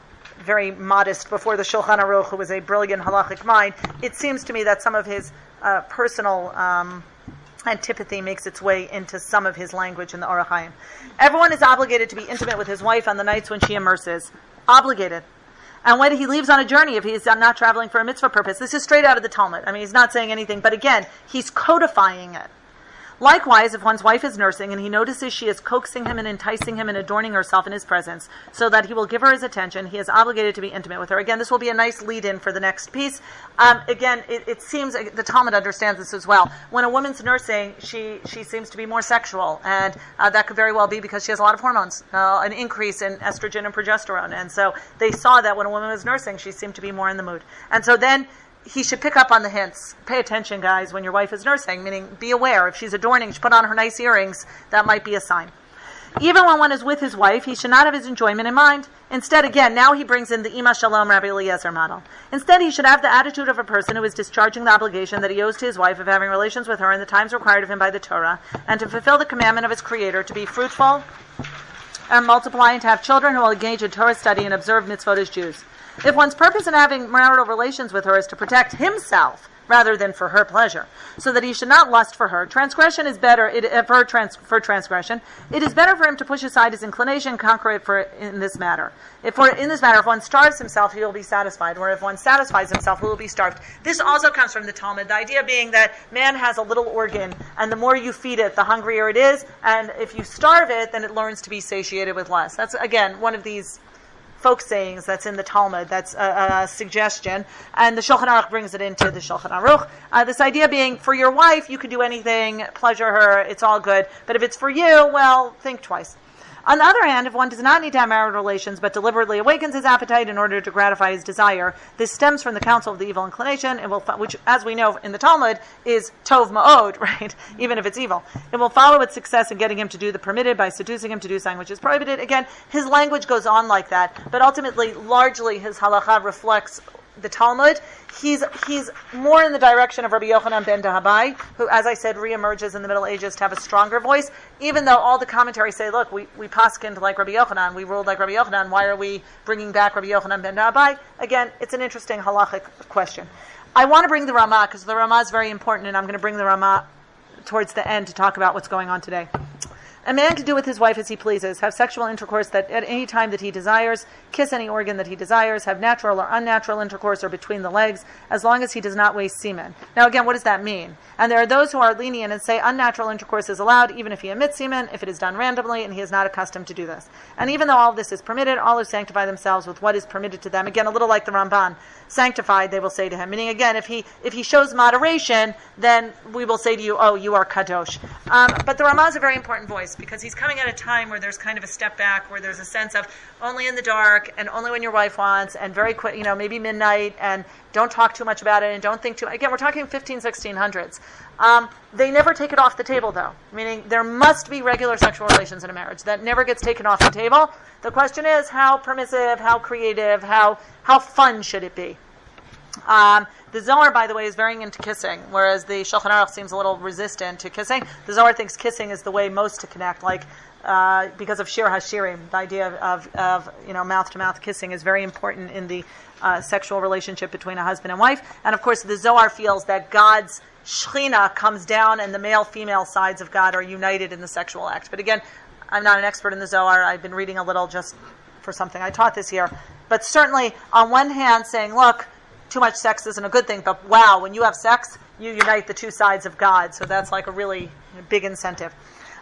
a very modest before the Shulchan Aruch, who was a brilliant halachic mind, it seems to me that some of his uh, personal um, antipathy makes its way into some of his language in the Orach Chaim. Everyone is obligated to be intimate with his wife on the nights when she immerses. Obligated. And when he leaves on a journey, if he's not traveling for a mitzvah purpose, this is straight out of the Talmud. I mean, he's not saying anything, but again, he's codifying it. Likewise, if one's wife is nursing and he notices she is coaxing him and enticing him and adorning herself in his presence so that he will give her his attention, he is obligated to be intimate with her. Again, this will be a nice lead-in for the next piece. Um, again, it, it seems, the Talmud understands this as well. When a woman's nursing, she, she seems to be more sexual, and uh, that could very well be because she has a lot of hormones, uh, an increase in estrogen and progesterone. And so they saw that when a woman was nursing, she seemed to be more in the mood. And so then he should pick up on the hints. Pay attention, guys, when your wife is nursing, meaning be aware. If she's adorning, she put on her nice earrings, that might be a sign. Even when one is with his wife, he should not have his enjoyment in mind. Instead, again, now he brings in the Ima Shalom Rabbi Eliezer model. Instead, he should have the attitude of a person who is discharging the obligation that he owes to his wife of having relations with her in the times required of him by the Torah, and to fulfill the commandment of his Creator to be fruitful and multiply and to have children who will engage in Torah study and observe mitzvot as Jews. If one's purpose in having marital relations with her is to protect himself rather than for her pleasure, so that he should not lust for her, transgression is better it, for, trans, for transgression. It is better for him to push aside his inclination and conquer it for in this matter. If for in this matter, if one starves himself, he will be satisfied, or if one satisfies himself, he will be starved. This also comes from the Talmud. The idea being that man has a little organ, and the more you feed it, the hungrier it is, and if you starve it, then it learns to be satiated with less. That's again one of these folk sayings that's in the Talmud, that's a, a suggestion, and the Shulchan Aruch brings it into the Shulchan Aruch. Uh, this idea being, for your wife, you can do anything, pleasure her, it's all good, but if it's for you, well, think twice. On the other hand, if one does not need to have marital relations, but deliberately awakens his appetite in order to gratify his desire, this stems from the counsel of the evil inclination, it will, which, as we know in the Talmud, is tov ma'od, right? Even if it's evil. It will follow its success in getting him to do the permitted by seducing him to do something which is prohibited. Again, his language goes on like that, but ultimately, largely, his halacha reflects the Talmud. He's he's more in the direction of Rabbi Yochanan ben Dahabai, who, as I said, reemerges in the Middle Ages to have a stronger voice, even though all the commentaries say, look, we, we paskined like Rabbi Yochanan, we ruled like Rabbi Yochanan, why are we bringing back Rabbi Yochanan ben Dahabai? Again, it's an interesting halachic question. I want to bring the Ramah, because the Ramah is very important, and I'm going to bring the Ramah towards the end to talk about what's going on today. A man can do with his wife as he pleases, have sexual intercourse that at any time that he desires, kiss any organ that he desires, have natural or unnatural intercourse or between the legs, as long as he does not waste semen. Now again, what does that mean? And there are those who are lenient and say unnatural intercourse is allowed even if he emits semen, if it is done randomly and he is not accustomed to do this. And even though all of this is permitted, all who sanctify themselves with what is permitted to them, again, a little like the Ramban, sanctified, they will say to him. Meaning, again, if he if he shows moderation, then we will say to you, oh, you are kadosh. Um, but the Ramah is a very important voice, because he's coming at a time where there's kind of a step back, where there's a sense of only in the dark and only when your wife wants, and very quick, you know, maybe midnight, and don't talk too much about it, and don't think too. Again, we're talking fifteen, sixteen hundreds. Um, they never take it off the table, though. Meaning, there must be regular sexual relations in a marriage. That never gets taken off the table. The question is, how permissive, how creative, how how fun should it be? Um, the Zohar, by the way, is very into kissing, whereas the Shulchan Aruch seems a little resistant to kissing. The Zohar thinks kissing is the way most to connect, like uh, because of Shir HaShirim, the idea of, of, of you know mouth-to-mouth kissing is very important in the uh, sexual relationship between a husband and wife. And of course, the Zohar feels that God's Shechina comes down, and the male-female sides of God are united in the sexual act. But again, I'm not an expert in the Zohar. I've been reading a little just for something I taught this year. But certainly, on one hand, saying, look, too much sex isn't a good thing, but wow, when you have sex, you unite the two sides of God. So that's like a really big incentive.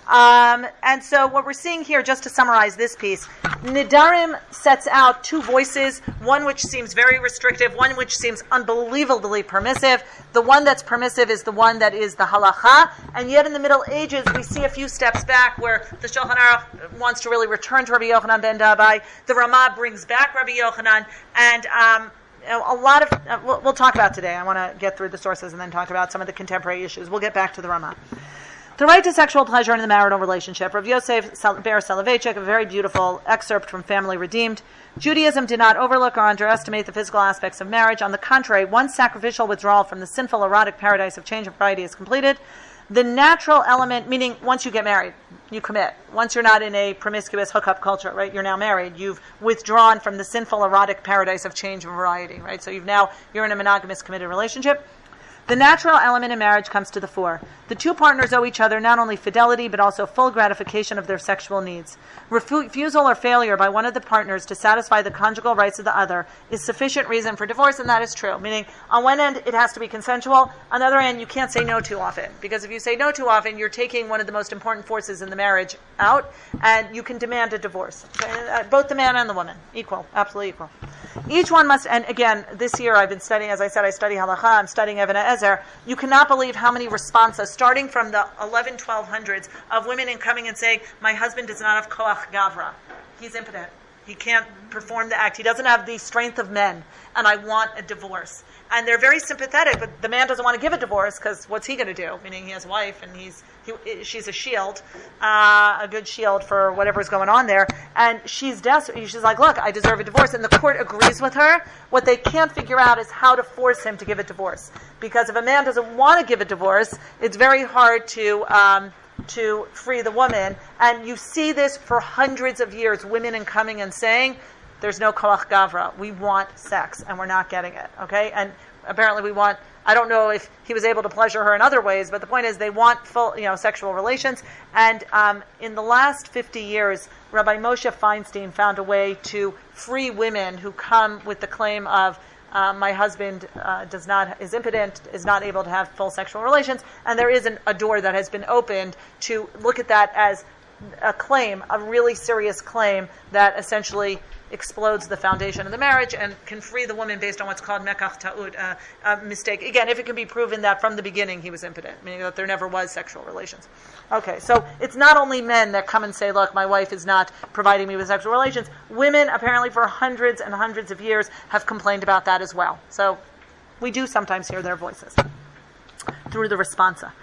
Um, and so what we're seeing here, just to summarize this piece, Nidarim sets out two voices, one which seems very restrictive, one which seems unbelievably permissive. The one that's permissive is the one that is the halacha, and yet in the Middle Ages we see a few steps back where the Shulchan Aruch wants to really return to Rabbi Yochanan ben Dahabai. The Ramah brings back Rabbi Yochanan, and um, a lot of, uh, we'll, we'll talk about today. I want to get through the sources and then talk about some of the contemporary issues. We'll get back to the Ramah. The right to sexual pleasure in the marital relationship. Rav Yosef Ber Soloveitchik, a very beautiful excerpt from Family Redeemed. Judaism did not overlook or underestimate the physical aspects of marriage. On the contrary, once sacrificial withdrawal from the sinful erotic paradise of change and variety is completed, the natural element, meaning once you get married, you commit. Once you're not in a promiscuous hookup culture, right? You're now married. You've withdrawn from the sinful erotic paradise of change and variety, right? So you've now, you're in a monogamous committed relationship. The natural element in marriage comes to the fore. The two partners owe each other not only fidelity, but also full gratification of their sexual needs. Refusal or failure by one of the partners to satisfy the conjugal rights of the other is sufficient reason for divorce, and that is true. Meaning, on one end, it has to be consensual. On the other end, you can't say no too often. Because if you say no too often, you're taking one of the most important forces in the marriage out, and you can demand a divorce. Both the man and the woman. Equal. Absolutely equal. Each one must, and again, this year I've been studying, as I said, I study halacha, I'm studying Even HaEzer. You cannot believe how many responses, starting from the eleven, twelve hundreds, of women in coming and saying, my husband does not have koach gavra. He's impotent. He can't perform the act. He doesn't have the strength of men, and I want a divorce. And they're very sympathetic, but the man doesn't want to give a divorce because what's he going to do? Meaning he has a wife, and he's he, she's a shield, uh, a good shield for whatever's going on there. And she's desperate. She's like, look, I deserve a divorce. And the court agrees with her. What they can't figure out is how to force him to give a divorce. Because if a man doesn't want to give a divorce, it's very hard to... Um, to free the woman. And you see this for hundreds of years, women in coming and saying, there's no koach gavra. We want sex, and we're not getting it. Okay? And apparently we want, I don't know if he was able to pleasure her in other ways, but the point is they want full, you know, sexual relations. And um, in the last fifty years, Rabbi Moshe Feinstein found a way to free women who come with the claim of Uh, my husband uh, does not is impotent, is not able to have full sexual relations, and there is an, a door that has been opened to look at that as a claim, a really serious claim that essentially explodes the foundation of the marriage and can free the woman based on what's called mekach ta'ud, uh, a mistake. Again, if it can be proven that from the beginning he was impotent, meaning that there never was sexual relations. Okay, so it's not only men that come and say, look, my wife is not providing me with sexual relations. Women, apparently for hundreds and hundreds of years, have complained about that as well. So we do sometimes hear their voices through the responsa.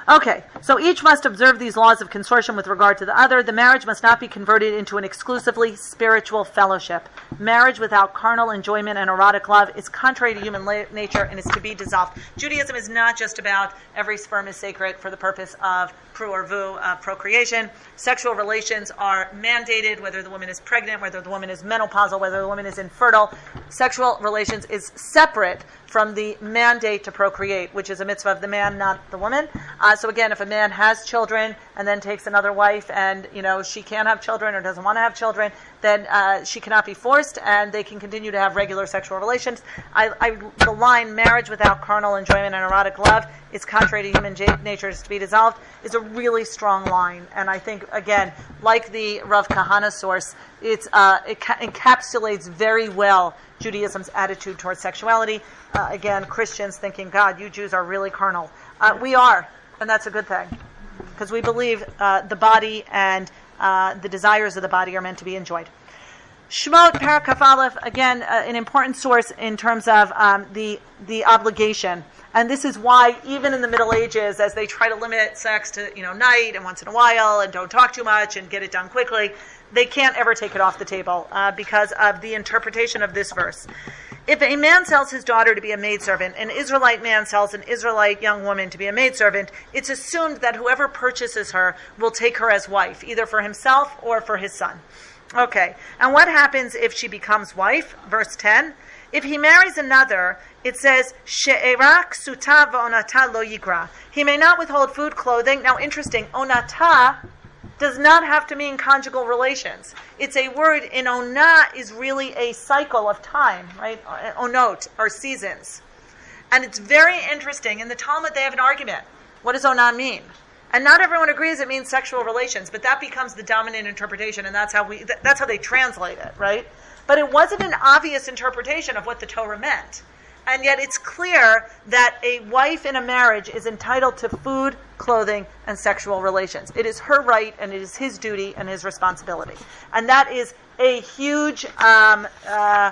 Okay, so each must observe these laws of consortium with regard to the other. The marriage must not be converted into an exclusively spiritual fellowship. Marriage without carnal enjoyment and erotic love is contrary to human la- nature and is to be dissolved. Judaism is not just about every sperm is sacred for the purpose of pru or vu, uh, procreation. Sexual relations are mandated, whether the woman is pregnant, whether the woman is menopausal, whether the woman is infertile. Sexual relations is separate from the mandate to procreate, which is a mitzvah of the man, not the woman. Uh, so again, if a man has children and then takes another wife and, you know, she can't have children or doesn't want to have children, then uh, she cannot be forced and they can continue to have regular sexual relations. I, I, the line, marriage without carnal enjoyment and erotic love is contrary to human j- nature is to be dissolved, is a really strong line. And I think, again, like the Rav Kahana source, it's, uh, it ca- encapsulates very well Judaism's attitude towards sexuality. Uh, again, Christians thinking, God, you Jews are really carnal. Uh, we are, and that's a good thing, because we believe uh, the body and uh, the desires of the body are meant to be enjoyed. Shemot, Parakaf Aleph, again, uh, an important source in terms of um, the the obligation. And this is why, even in the Middle Ages, as they try to limit sex to, you know, night and once in a while and don't talk too much and get it done quickly, they can't ever take it off the table uh, because of the interpretation of this verse. If a man sells his daughter to be a maidservant, an Israelite man sells an Israelite young woman to be a maidservant, it's assumed that whoever purchases her will take her as wife, either for himself or for his son. Okay, and what happens if she becomes wife? Verse ten. If he marries another, it says, She'erak suta v'onata lo yigra. He may not withhold food, clothing. Now, interesting, onata does not have to mean conjugal relations. It's a word in ona is really a cycle of time, right? Onot, or seasons. And it's very interesting. In the Talmud, they have an argument. What does ona mean? And not everyone agrees it means sexual relations, but that becomes the dominant interpretation, and that's how we that's how they translate it, right? But it wasn't an obvious interpretation of what the Torah meant. And yet it's clear that a wife in a marriage is entitled to food, clothing, and sexual relations. It is her right, and it is his duty and his responsibility. And that is a huge um, uh,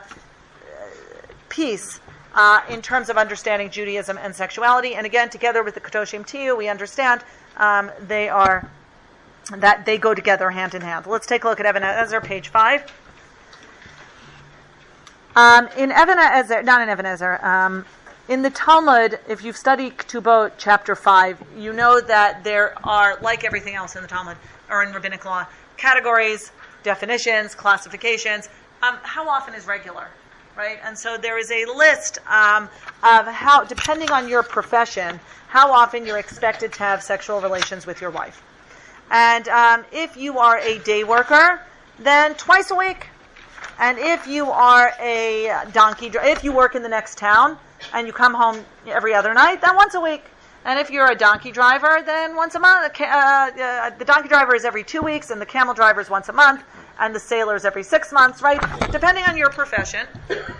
piece uh, in terms of understanding Judaism and sexuality. And again, together with the Kedoshim Tiyu, we understand um, they are that they go together hand in hand. Let's take a look at Even HaEzer, page five. Um, in Even HaEzer, not in Even HaEzer, um, in the Talmud, if you've studied Ketubot, chapter five, you know that there are, like everything else in the Talmud, or in rabbinic law, categories, definitions, classifications. Um, how often is regular, right? And so there is a list um, of how, depending on your profession, how often you're expected to have sexual relations with your wife. And um, if you are a day worker, then twice a week. And if you are a donkey, if you work in the next town and you come home every other night, then once a week. And if you're a donkey driver, then once a month. Uh, uh, the donkey driver is every two weeks, and the camel driver is once a month, and the sailor is every six months, right? Depending on your profession,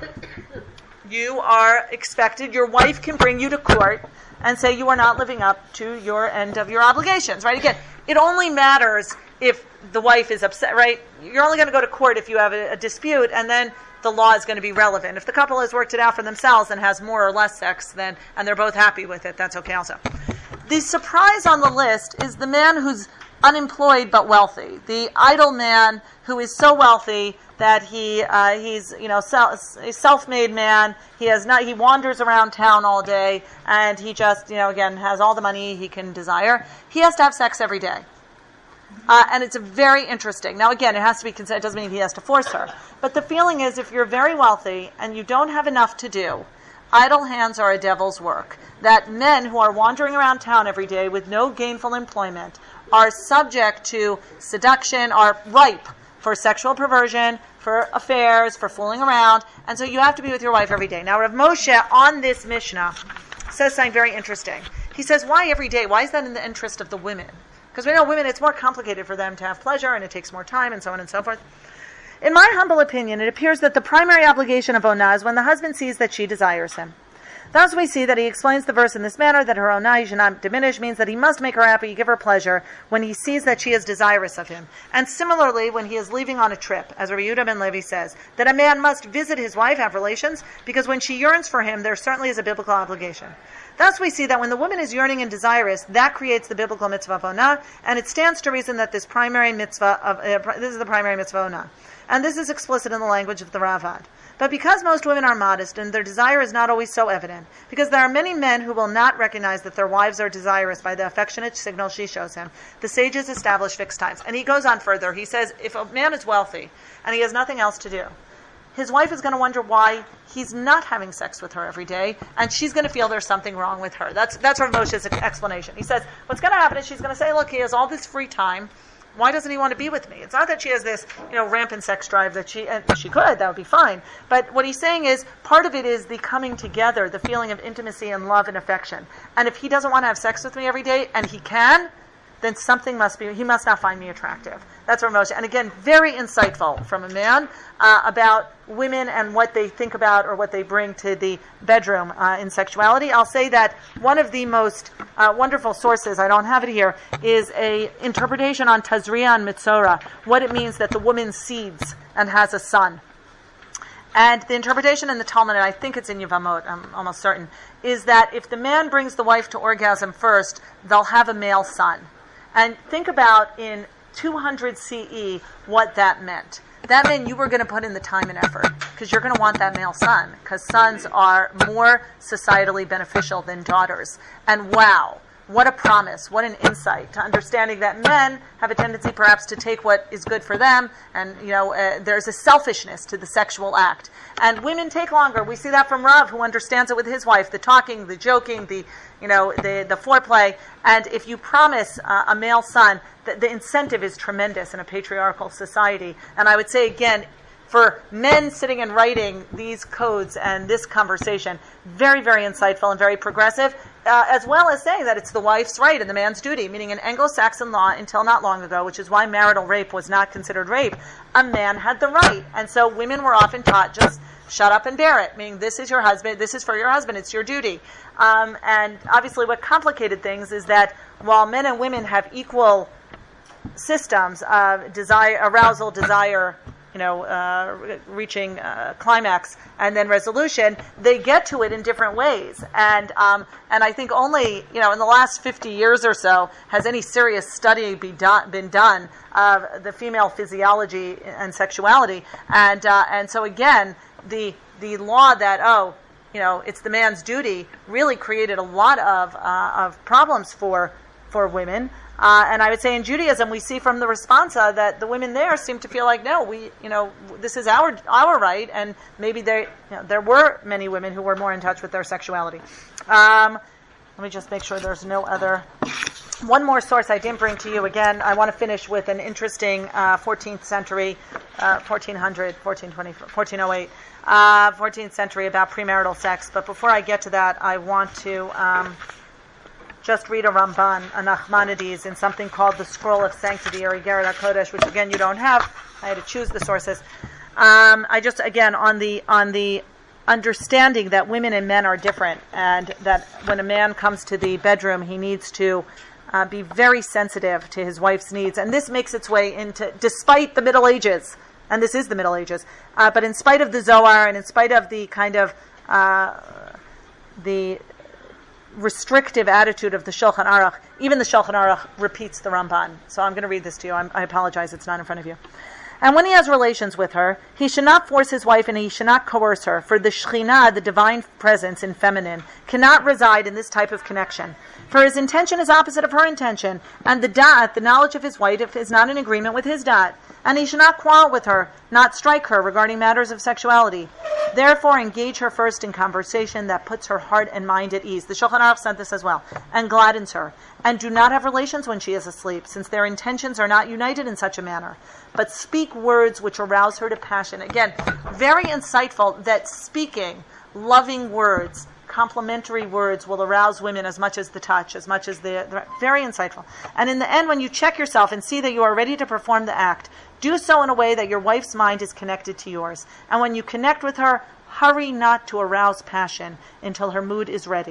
you are expected, your wife can bring you to court and say you are not living up to your end of your obligations, right? Again, it only matters if the wife is upset, right? You're only going to go to court if you have a, a dispute, and then the law is going to be relevant. If the couple has worked it out for themselves and has more or less sex, then and they're both happy with it, that's okay also. The surprise on the list is the man who's unemployed but wealthy, the idle man who is so wealthy that he uh, he's you know self, a self-made man. He has not he wanders around town all day, and he just you know again has all the money he can desire. He has to have sex every day. Uh, and it's very interesting. Now, again, it has to be considered. It doesn't mean he has to force her. But the feeling is, if you're very wealthy and you don't have enough to do, idle hands are a devil's work. That men who are wandering around town every day with no gainful employment are subject to seduction, are ripe for sexual perversion, for affairs, for fooling around. And so you have to be with your wife every day. Now, Rav Moshe, on this Mishnah, says something very interesting. He says, why every day? Why is that in the interest of the women? Because we know women, it's more complicated for them to have pleasure, and it takes more time, and so on and so forth. In my humble opinion, it appears that the primary obligation of Onah is when the husband sees that she desires him. Thus we see that he explains the verse in this manner, that her Onah should not diminish, means that he must make her happy, give her pleasure, when he sees that she is desirous of him. And similarly, when he is leaving on a trip, as Rabbi Yehuda ben Levi says, that a man must visit his wife, have relations, because when she yearns for him, there certainly is a biblical obligation. Thus we see that when the woman is yearning and desirous, that creates the biblical mitzvah of onah, and it stands to reason that this primary mitzvah of uh, this is the primary mitzvah of onah. And this is explicit in the language of the Ravad. But because most women are modest and their desire is not always so evident, because there are many men who will not recognize that their wives are desirous by the affectionate signal she shows him, the sages establish fixed times. And he goes on further. He says, if a man is wealthy and he has nothing else to do, his wife is going to wonder why he's not having sex with her every day, and she's going to feel there's something wrong with her. That's that's Rav Moshe's explanation. He says, what's going to happen is she's going to say, look, he has all this free time. Why doesn't he want to be with me? It's not that she has this, you know, rampant sex drive that she, and she could, that would be fine. But what he's saying is, part of it is the coming together, the feeling of intimacy and love and affection. And if he doesn't want to have sex with me every day, and he can, then something must be, he must not find me attractive. That's Rav Moshe. And again, very insightful from a man uh, about women and what they think about or what they bring to the bedroom uh, in sexuality. I'll say that one of the most uh, wonderful sources, I don't have it here, is a interpretation on Tazria and Mitzora, what it means that the woman seeds and has a son. And the interpretation in the Talmud, and I think it's in Yevamot, I'm almost certain, is that if the man brings the wife to orgasm first, they'll have a male son. And think about in two hundred C E what that meant. That meant you were going to put in the time and effort because you're going to want that male son, because sons are more societally beneficial than daughters. And wow, what a promise, what an insight to understanding that men have a tendency perhaps to take what is good for them, and you know uh, there's a selfishness to the sexual act. And women take longer. We see that from Rav, who understands it with his wife, the talking, the joking, the you know the, the foreplay. And if you promise uh, a male son, the, the incentive is tremendous in a patriarchal society. And I would say again, for men sitting and writing these codes and this conversation, very, very insightful and very progressive, uh, as well as saying that it's the wife's right and the man's duty, meaning in Anglo-Saxon law until not long ago, which is why marital rape was not considered rape, a man had the right. And so women were often taught, just shut up and bear it, meaning this is your husband, this is for your husband, it's your duty. Um, and obviously what complicated things is that while men and women have equal systems of desire, arousal, desire, you know, uh, reaching uh, climax and then resolution, they get to it in different ways. And um, and I think only, you know, in the last fifty years or so has any serious study be done, been done of the female physiology and sexuality. And uh, and so again, the the law that, oh, you know, it's the man's duty really created a lot of uh, of problems for for women. Uh, and I would say in Judaism, we see from the responsa that the women there seem to feel like, no, we, you know, this is our our right, and maybe there, you know, there were many women who were more in touch with their sexuality. Um, let me just make sure there's no other. One more source I didn't bring to you. Again, I want to finish with an interesting uh, fourteenth century, uh, fourteen hundred, fourteen twenty, fourteen oh eight, uh, fourteenth century about premarital sex. But before I get to that, I want to Um, just read a Ramban, a Nachmanides, in something called the Scroll of Sanctity, or Igeret HaKodesh, which again you don't have. I had to choose the sources. Um, I just, again, on the on the understanding that women and men are different, and that when a man comes to the bedroom, he needs to uh, be very sensitive to his wife's needs. And this makes its way into, despite the Middle Ages, and this is the Middle Ages, uh, but in spite of the Zohar, and in spite of the kind of uh, the restrictive attitude of the Shulchan Aruch, even the Shulchan Aruch repeats the Ramban. So I'm going to read this to you. I'm, I apologize, it's not in front of you. And when he has relations with her, he should not force his wife and he should not coerce her, for the Shekhinah, the divine presence in feminine, cannot reside in this type of connection. For his intention is opposite of her intention, and the da'at, the knowledge of his wife, is not in agreement with his da'at. And he should not quarrel with her, not strike her regarding matters of sexuality. Therefore, engage her first in conversation that puts her heart and mind at ease. The Shulchan Aruch said this as well, and gladdens her. And do not have relations when she is asleep, since their intentions are not united in such a manner. But speak words which arouse her to passion. Again, very insightful that speaking loving words, complimentary words will arouse women as much as the touch, as much as the, the... Very insightful. And in the end, when you check yourself and see that you are ready to perform the act, do so in a way that your wife's mind is connected to yours. And when you connect with her, hurry not to arouse passion until her mood is ready.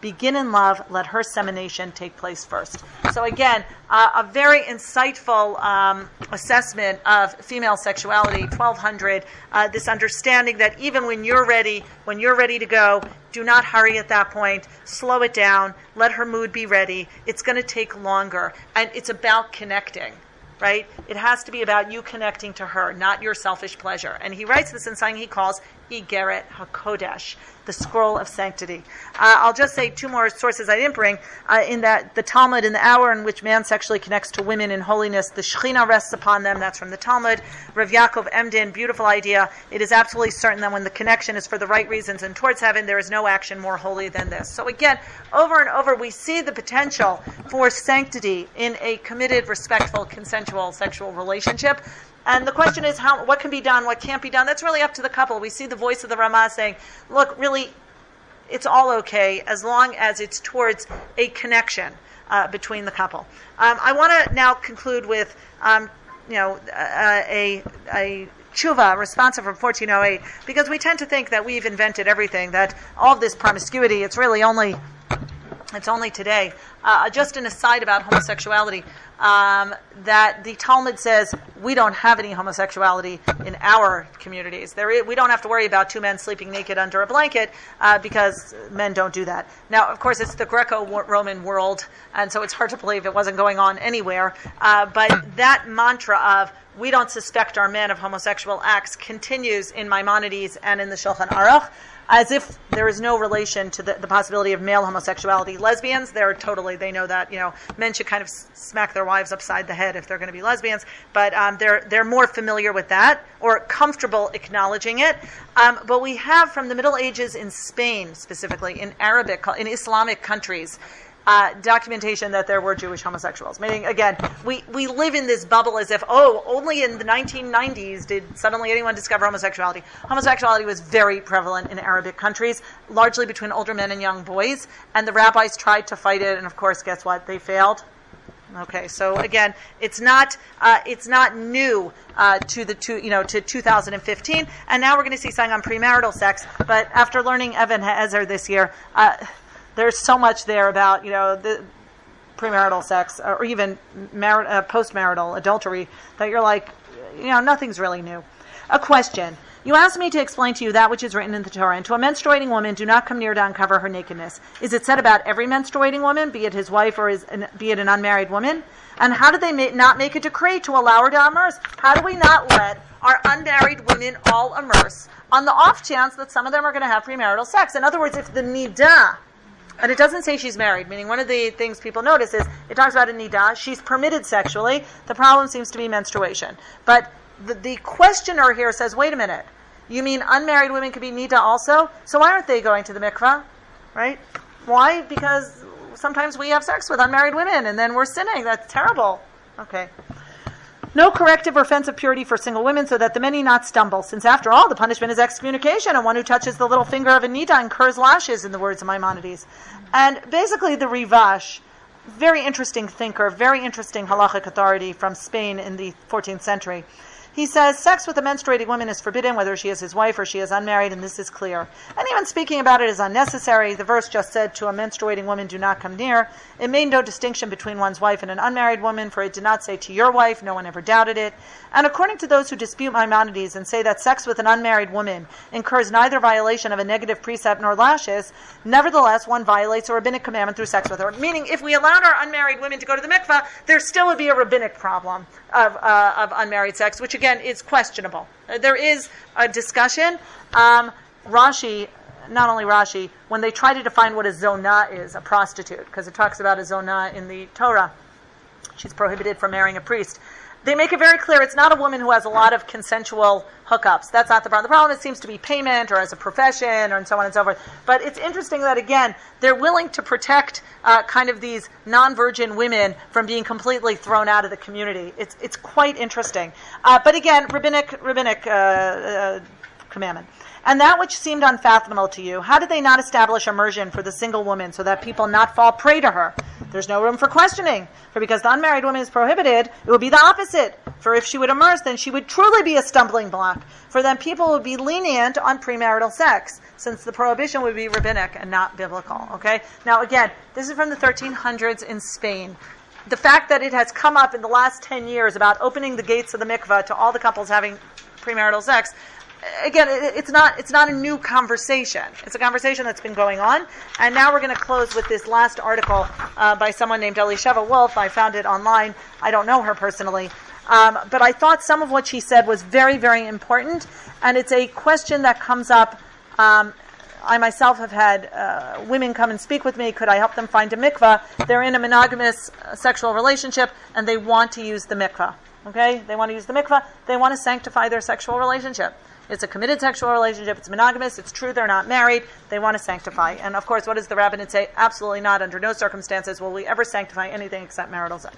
begin in love, let her semination take place first. So again, uh, a very insightful um, assessment of female sexuality, twelve hundred, uh, this understanding that even when you're ready, when you're ready to go, do not hurry at that point, slow it down, let her mood be ready. It's going to take longer, and it's about connecting. Right? It has to be about you connecting to her, not your selfish pleasure. And he writes this in something he calls Igeret HaKodesh, the scroll of sanctity. Uh, I'll just say two more sources I didn't bring. Uh, in that the Talmud, in the hour in which man sexually connects to women in holiness, the Shekhinah rests upon them. That's from the Talmud. Rav Yaakov Emden, beautiful idea. It is absolutely certain that when the connection is for the right reasons and towards heaven, there is no action more holy than this. So again, over and over, we see the potential for sanctity in a committed, respectful, consensual sexual relationship. And the question is, how what can be done, what can't be done? That's really up to the couple. We see the voice of the Ramah saying, look, really, it's all okay as long as it's towards a connection uh, between the couple. Um, I want to now conclude with, um, you know, uh, a a tshuva, responsive from fourteen oh eight, because we tend to think that we've invented everything, that all of this promiscuity, it's really only, it's only today. Uh, just an aside about homosexuality, um, that the Talmud says we don't have any homosexuality in our communities. There is, we don't have to worry about two men sleeping naked under a blanket uh, because men don't do that. Now, of course, it's the Greco-Roman world, and so it's hard to believe it wasn't going on anywhere. Uh, but that mantra of we don't suspect our men of homosexual acts continues in Maimonides and in the Shulchan Aruch, as if there is no relation to the, the possibility of male homosexuality. Lesbians, they're totally, they know that, you know, men should kind of s- smack their wives upside the head if they're going to be lesbians, but um, they're they're more familiar with that, or comfortable acknowledging it. Um, but we have, from the Middle Ages in Spain, specifically, in Arabic, in Islamic countries, Uh, documentation that there were Jewish homosexuals. Meaning, again, we, we live in this bubble as if, oh, only in the nineteen nineties did suddenly anyone discover homosexuality. Homosexuality was very prevalent in Arabic countries, largely between older men and young boys, and the rabbis tried to fight it, and of course, guess what? They failed. Okay, so again, it's not uh, it's not new uh, to the two, you know to two thousand fifteen, and now we're going to see something on premarital sex. But after learning Even HaEzer this year, uh, there's so much there about, you know, the premarital sex or even mar- uh, postmarital adultery that you're like, you know, nothing's really new. A question. You asked me to explain to you that which is written in the Torah. And to a menstruating woman, do not come near to uncover her nakedness. Is it said about every menstruating woman, be it his wife or is, be it an unmarried woman? And how do they ma- not make a decree to allow her to immerse? How do we not let our unmarried women all immerse on the off chance that some of them are going to have premarital sex? In other words, if the nidah, and it doesn't say she's married, meaning one of the things people notice is it talks about a nidah. She's permitted sexually. The problem seems to be menstruation. But the, the questioner here says, wait a minute. You mean unmarried women could be nidah also? So why aren't they going to the mikvah? Right? Why? Because sometimes we have sex with unmarried women and then we're sinning. That's terrible. Okay. No corrective or offensive purity for single women so that the many not stumble, since after all the punishment is excommunication, and one who touches the little finger of a nidah incurs lashes, in the words of Maimonides. And basically the Rivash, very interesting thinker, very interesting halachic authority from Spain in the fourteenth century. He says, sex with a menstruating woman is forbidden, whether she is his wife or she is unmarried, and this is clear. And even speaking about it is unnecessary. The verse just said, to a menstruating woman, do not come near. It made no distinction between one's wife and an unmarried woman, for it did not say to your wife. No one ever doubted it. And according to those who dispute Maimonides and say that sex with an unmarried woman incurs neither violation of a negative precept nor lashes, nevertheless, one violates a rabbinic commandment through sex with her. Meaning, if we allowed our unmarried women to go to the mikvah, there still would be a rabbinic problem of, uh, of unmarried sex, which again is questionable. Uh, there is a discussion. Um, Rashi, not only Rashi, when they try to define what a zonah is, a prostitute, because it talks about a zonah in the Torah, she's prohibited from marrying a priest. They make it very clear it's not a woman who has a lot of consensual hookups. That's not the problem. The problem it seems to be payment or as a profession or and so on and so forth. But it's interesting that, again, they're willing to protect uh, kind of these non-virgin women from being completely thrown out of the community. It's it's quite interesting. Uh, but again, rabbinic, rabbinic uh, uh, commandment. And that which seemed unfathomable to you, how did they not establish immersion for the single woman so that people not fall prey to her? There's no room for questioning. For because the unmarried woman is prohibited, it would be the opposite. For if she would immerse, then she would truly be a stumbling block. For then people would be lenient on premarital sex, since the prohibition would be rabbinic and not biblical. Okay? Now again, this is from the thirteen hundreds in Spain. The fact that it has come up in the last ten years about opening the gates of the mikveh to all the couples having premarital sex, again, it's not it's not a new conversation. It's a conversation that's been going on. And now we're going to close with this last article uh, by someone named Elisheva Wolf. I found it online. I don't know her personally. Um, but I thought some of what she said was very, very important. And it's a question that comes up. Um, I myself have had uh, women come and speak with me. Could I help them find a mikveh? They're in a monogamous uh, sexual relationship, and they want to use the mikveh. Okay? They want to use the mikveh. They want to sanctify their sexual relationship. It's a committed sexual relationship. It's monogamous. It's true they're not married. They want to sanctify. And of course, what does the rabbinate say? Absolutely not. Under no circumstances will we ever sanctify anything except marital sex.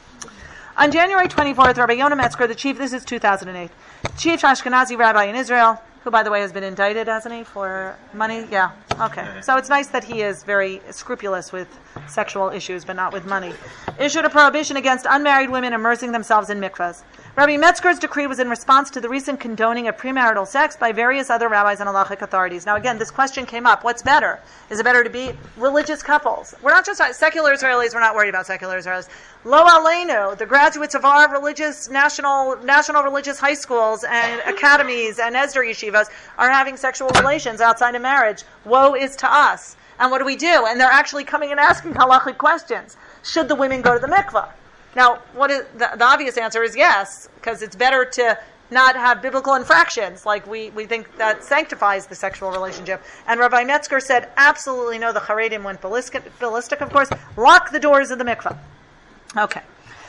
On January twenty-fourth, Rabbi Yonah Metzger, the chief, this is two thousand eight, chief Ashkenazi rabbi in Israel, who, by the way, has been indicted, hasn't he, for money? Yeah. Okay. So it's nice that he is very scrupulous with sexual issues, but not with money. Issued a prohibition against unmarried women immersing themselves in mikvahs. Rabbi Metzger's decree was in response to the recent condoning of premarital sex by various other rabbis and halachic authorities. Now, again, this question came up. What's better? Is it better to be religious couples? We're not just secular Israelis. We're not worried about secular Israelis. Lo aleinu, the graduates of our religious national national religious high schools and academies and Esder yeshivas are having sexual relations outside of marriage. Woe is to us. And what do we do? And they're actually coming and asking halachic questions. Should the women go to the mikvah? Now, what is the, the obvious answer is yes, because it's better to not have biblical infractions, like we, we think that sanctifies the sexual relationship. And Rabbi Metzger said, absolutely no, the Haredim went ballistic, ballistic, of course, lock the doors of the mikvah. Okay.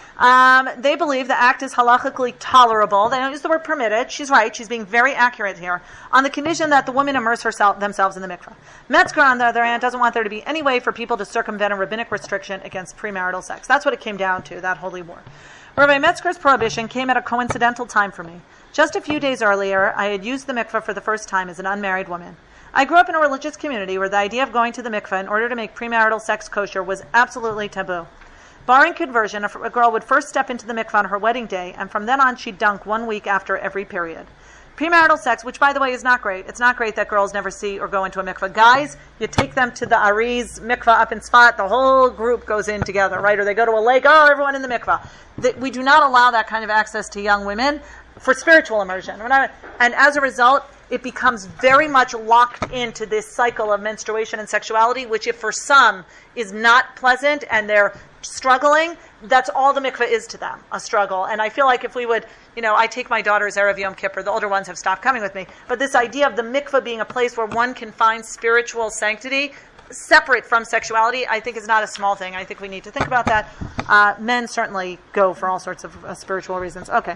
Um, they believe the act is halachically tolerable. They don't use the word permitted. She's right. She's being very accurate here. On the condition that the women immerse herself, themselves in the mikvah. Metzger, on the other hand, doesn't want there to be any way for people to circumvent a rabbinic restriction against premarital sex. That's what it came down to, that holy war. Rabbi Metzger's prohibition came at a coincidental time for me. Just a few days earlier, I had used the mikvah for the first time as an unmarried woman. I grew up in a religious community where the idea of going to the mikvah in order to make premarital sex kosher was absolutely taboo. Barring conversion, a girl would first step into the mikvah on her wedding day, and from then on she'd dunk one week after every period. Premarital sex, which by the way is not great. It's not great that girls never see or go into a mikvah. Guys, you take them to the Ariz mikvah up in Sfat, the whole group goes in together, right? Or they go to a lake, oh, everyone in the mikvah. We do not allow that kind of access to young women for spiritual immersion. And as a result, it becomes very much locked into this cycle of menstruation and sexuality, which if for some is not pleasant and they're struggling, that's all the mikveh is to them, a struggle. And I feel like if we would, you know, I take my daughters Erev Yom Kippur, the older ones have stopped coming with me, but this idea of the mikveh being a place where one can find spiritual sanctity, separate from sexuality, I think is not a small thing. I think we need to think about that. Uh, men certainly go for all sorts of uh, spiritual reasons. Okay.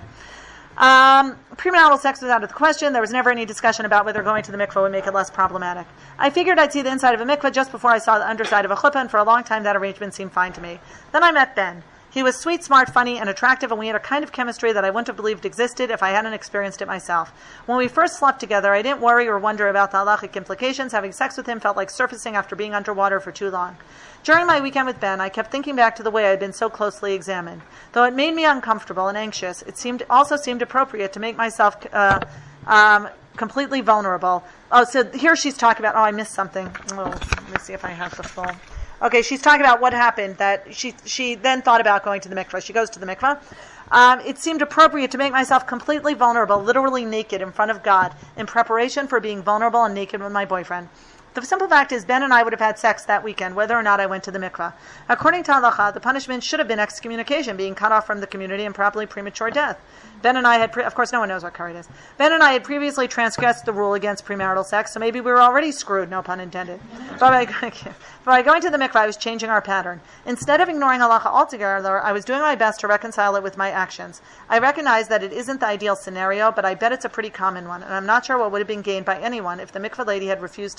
Um, premarital sex was out of the question. There was never any discussion about whether going to the mikveh would make it less problematic. I figured I'd see the inside of a mikveh just before I saw the underside of a chuppah, and for a long time that arrangement seemed fine to me. Then I met Ben. He was sweet, smart, funny, and attractive, and we had a kind of chemistry that I wouldn't have believed existed if I hadn't experienced it myself. When we first slept together, I didn't worry or wonder about the halachic implications. Having sex with him felt like surfacing after being underwater for too long. During my weekend with Ben, I kept thinking back to the way I had been so closely examined. Though it made me uncomfortable and anxious, it seemed also seemed appropriate to make myself uh, um, completely vulnerable. Oh, so here she's talking about, oh, I missed something. Oh, let me see if I have the full... Okay, she's talking about what happened, that she she then thought about going to the mikvah. She goes to the mikvah. Um, it seemed appropriate to make myself completely vulnerable, literally naked in front of God, in preparation for being vulnerable and naked with my boyfriend. The simple fact is, Ben and I would have had sex that weekend, whether or not I went to the mikvah. According to halacha, the punishment should have been excommunication, being cut off from the community and probably premature death. Ben and I had, pre- of course, no one knows what karet is. Ben and I had previously transgressed the rule against premarital sex, so maybe we were already screwed, no pun intended. But by, by going to the mikvah, I was changing our pattern. Instead of ignoring halacha altogether, I was doing my best to reconcile it with my actions. I recognize that it isn't the ideal scenario, but I bet it's a pretty common one, and I'm not sure what would have been gained by anyone if the mikvah lady had refused to let me in.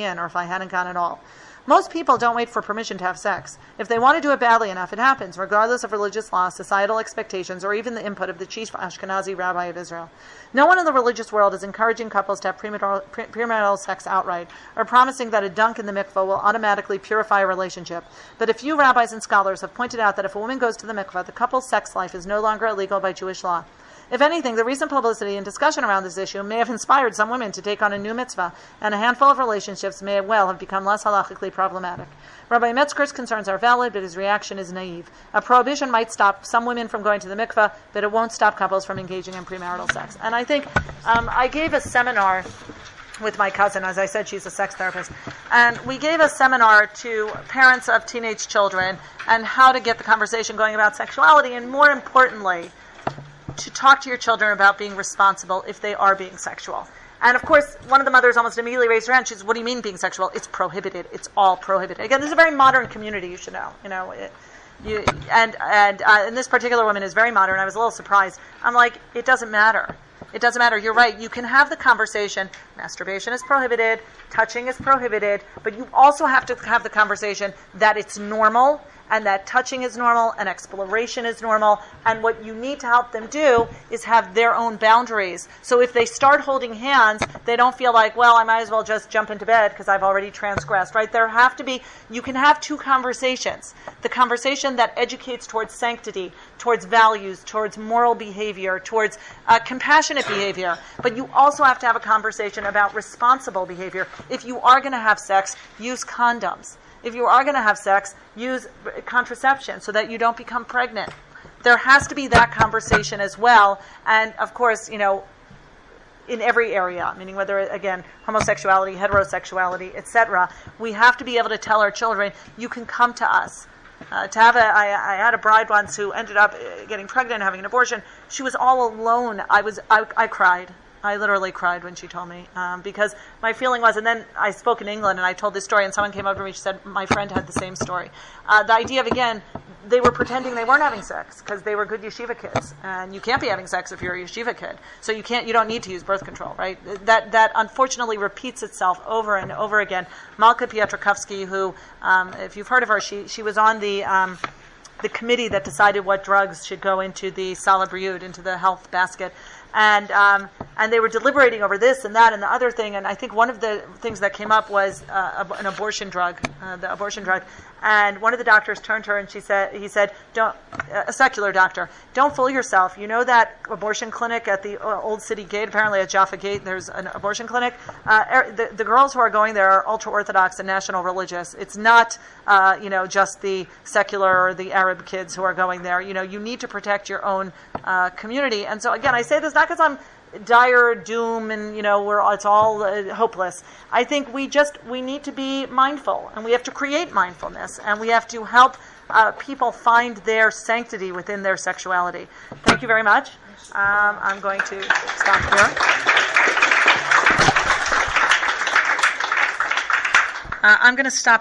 in, or if I hadn't gone at all. Most people don't wait for permission to have sex. If they want to do it badly enough, it happens, regardless of religious law, societal expectations, or even the input of the chief Ashkenazi rabbi of Israel. No one in the religious world is encouraging couples to have premarital, premarital sex outright, or promising that a dunk in the mikveh will automatically purify a relationship. But a few rabbis and scholars have pointed out that if a woman goes to the mikveh, the couple's sex life is no longer illegal by Jewish law. If anything, the recent publicity and discussion around this issue may have inspired some women to take on a new mitzvah, and a handful of relationships may well have become less halachically problematic. Rabbi Metzger's concerns are valid, but his reaction is naive. A prohibition might stop some women from going to the mikveh, but it won't stop couples from engaging in premarital sex. And I think um, I gave a seminar with my cousin. As I said, she's a sex therapist. And we gave a seminar to parents of teenage children and how to get the conversation going about sexuality, and more importantly, to talk to your children about being responsible if they are being sexual. And of course, one of the mothers almost immediately raised her hand. She says, "What do you mean being sexual? It's prohibited. It's all prohibited." Again, this is a very modern community, you should know. You know, it, you, and and, uh, and this particular woman is very modern. I was a little surprised. I'm like, it doesn't matter. It doesn't matter. You're right. You can have the conversation. Masturbation is prohibited. Touching is prohibited. But you also have to have the conversation that it's normal, and that touching is normal, and exploration is normal, and what you need to help them do is have their own boundaries. So if they start holding hands, they don't feel like, well, I might as well just jump into bed because I've already transgressed, right? There have to be, you can have two conversations. The conversation that educates towards sanctity, towards values, towards moral behavior, towards uh, compassionate behavior, but you also have to have a conversation about responsible behavior. If you are going to have sex, use condoms. If you are going to have sex, use contraception so that you don't become pregnant. There has to be that conversation as well. And of course, you know, in every area, meaning whether, again, homosexuality, heterosexuality, et cetera, we have to be able to tell our children, you can come to us. Uh, to have a, I, I had a bride once who ended up getting pregnant and having an abortion. She was all alone. I was, I, I cried. I literally cried when she told me, um, because my feeling was, and then I spoke in England and I told this story, and someone came up to me and she said, my friend had the same story. Uh, the idea of, again, they were pretending they weren't having sex because they were good yeshiva kids, and you can't be having sex if you're a yeshiva kid. So you can't, you don't need to use birth control, right? That that unfortunately repeats itself over and over again. Malka Piotrkowski, who, um, if you've heard of her, she she was on the um, the committee that decided what drugs should go into the Sal HaBriyut, into the health basket. And um, and they were deliberating over this and that and the other thing. And I think one of the things that came up was uh, an abortion drug, uh, the abortion drug. And one of the doctors turned to her and she said, he said, "Don't, a secular doctor, don't fool yourself. You know that abortion clinic at the Old City Gate, apparently at Jaffa Gate, there's an abortion clinic. Uh, the, the girls who are going there are ultra-Orthodox and national religious. It's not, uh, you know, just the secular or the Arab kids who are going there. You know, you need to protect your own uh, community." And so again, I say this not because I'm dire doom and, you know, we're it's all uh, hopeless. I think we just we need to be mindful, and we have to create mindfulness, and we have to help uh, people find their sanctity within their sexuality. Thank you very much. Um, I'm going to stop here. Uh, I'm going to stop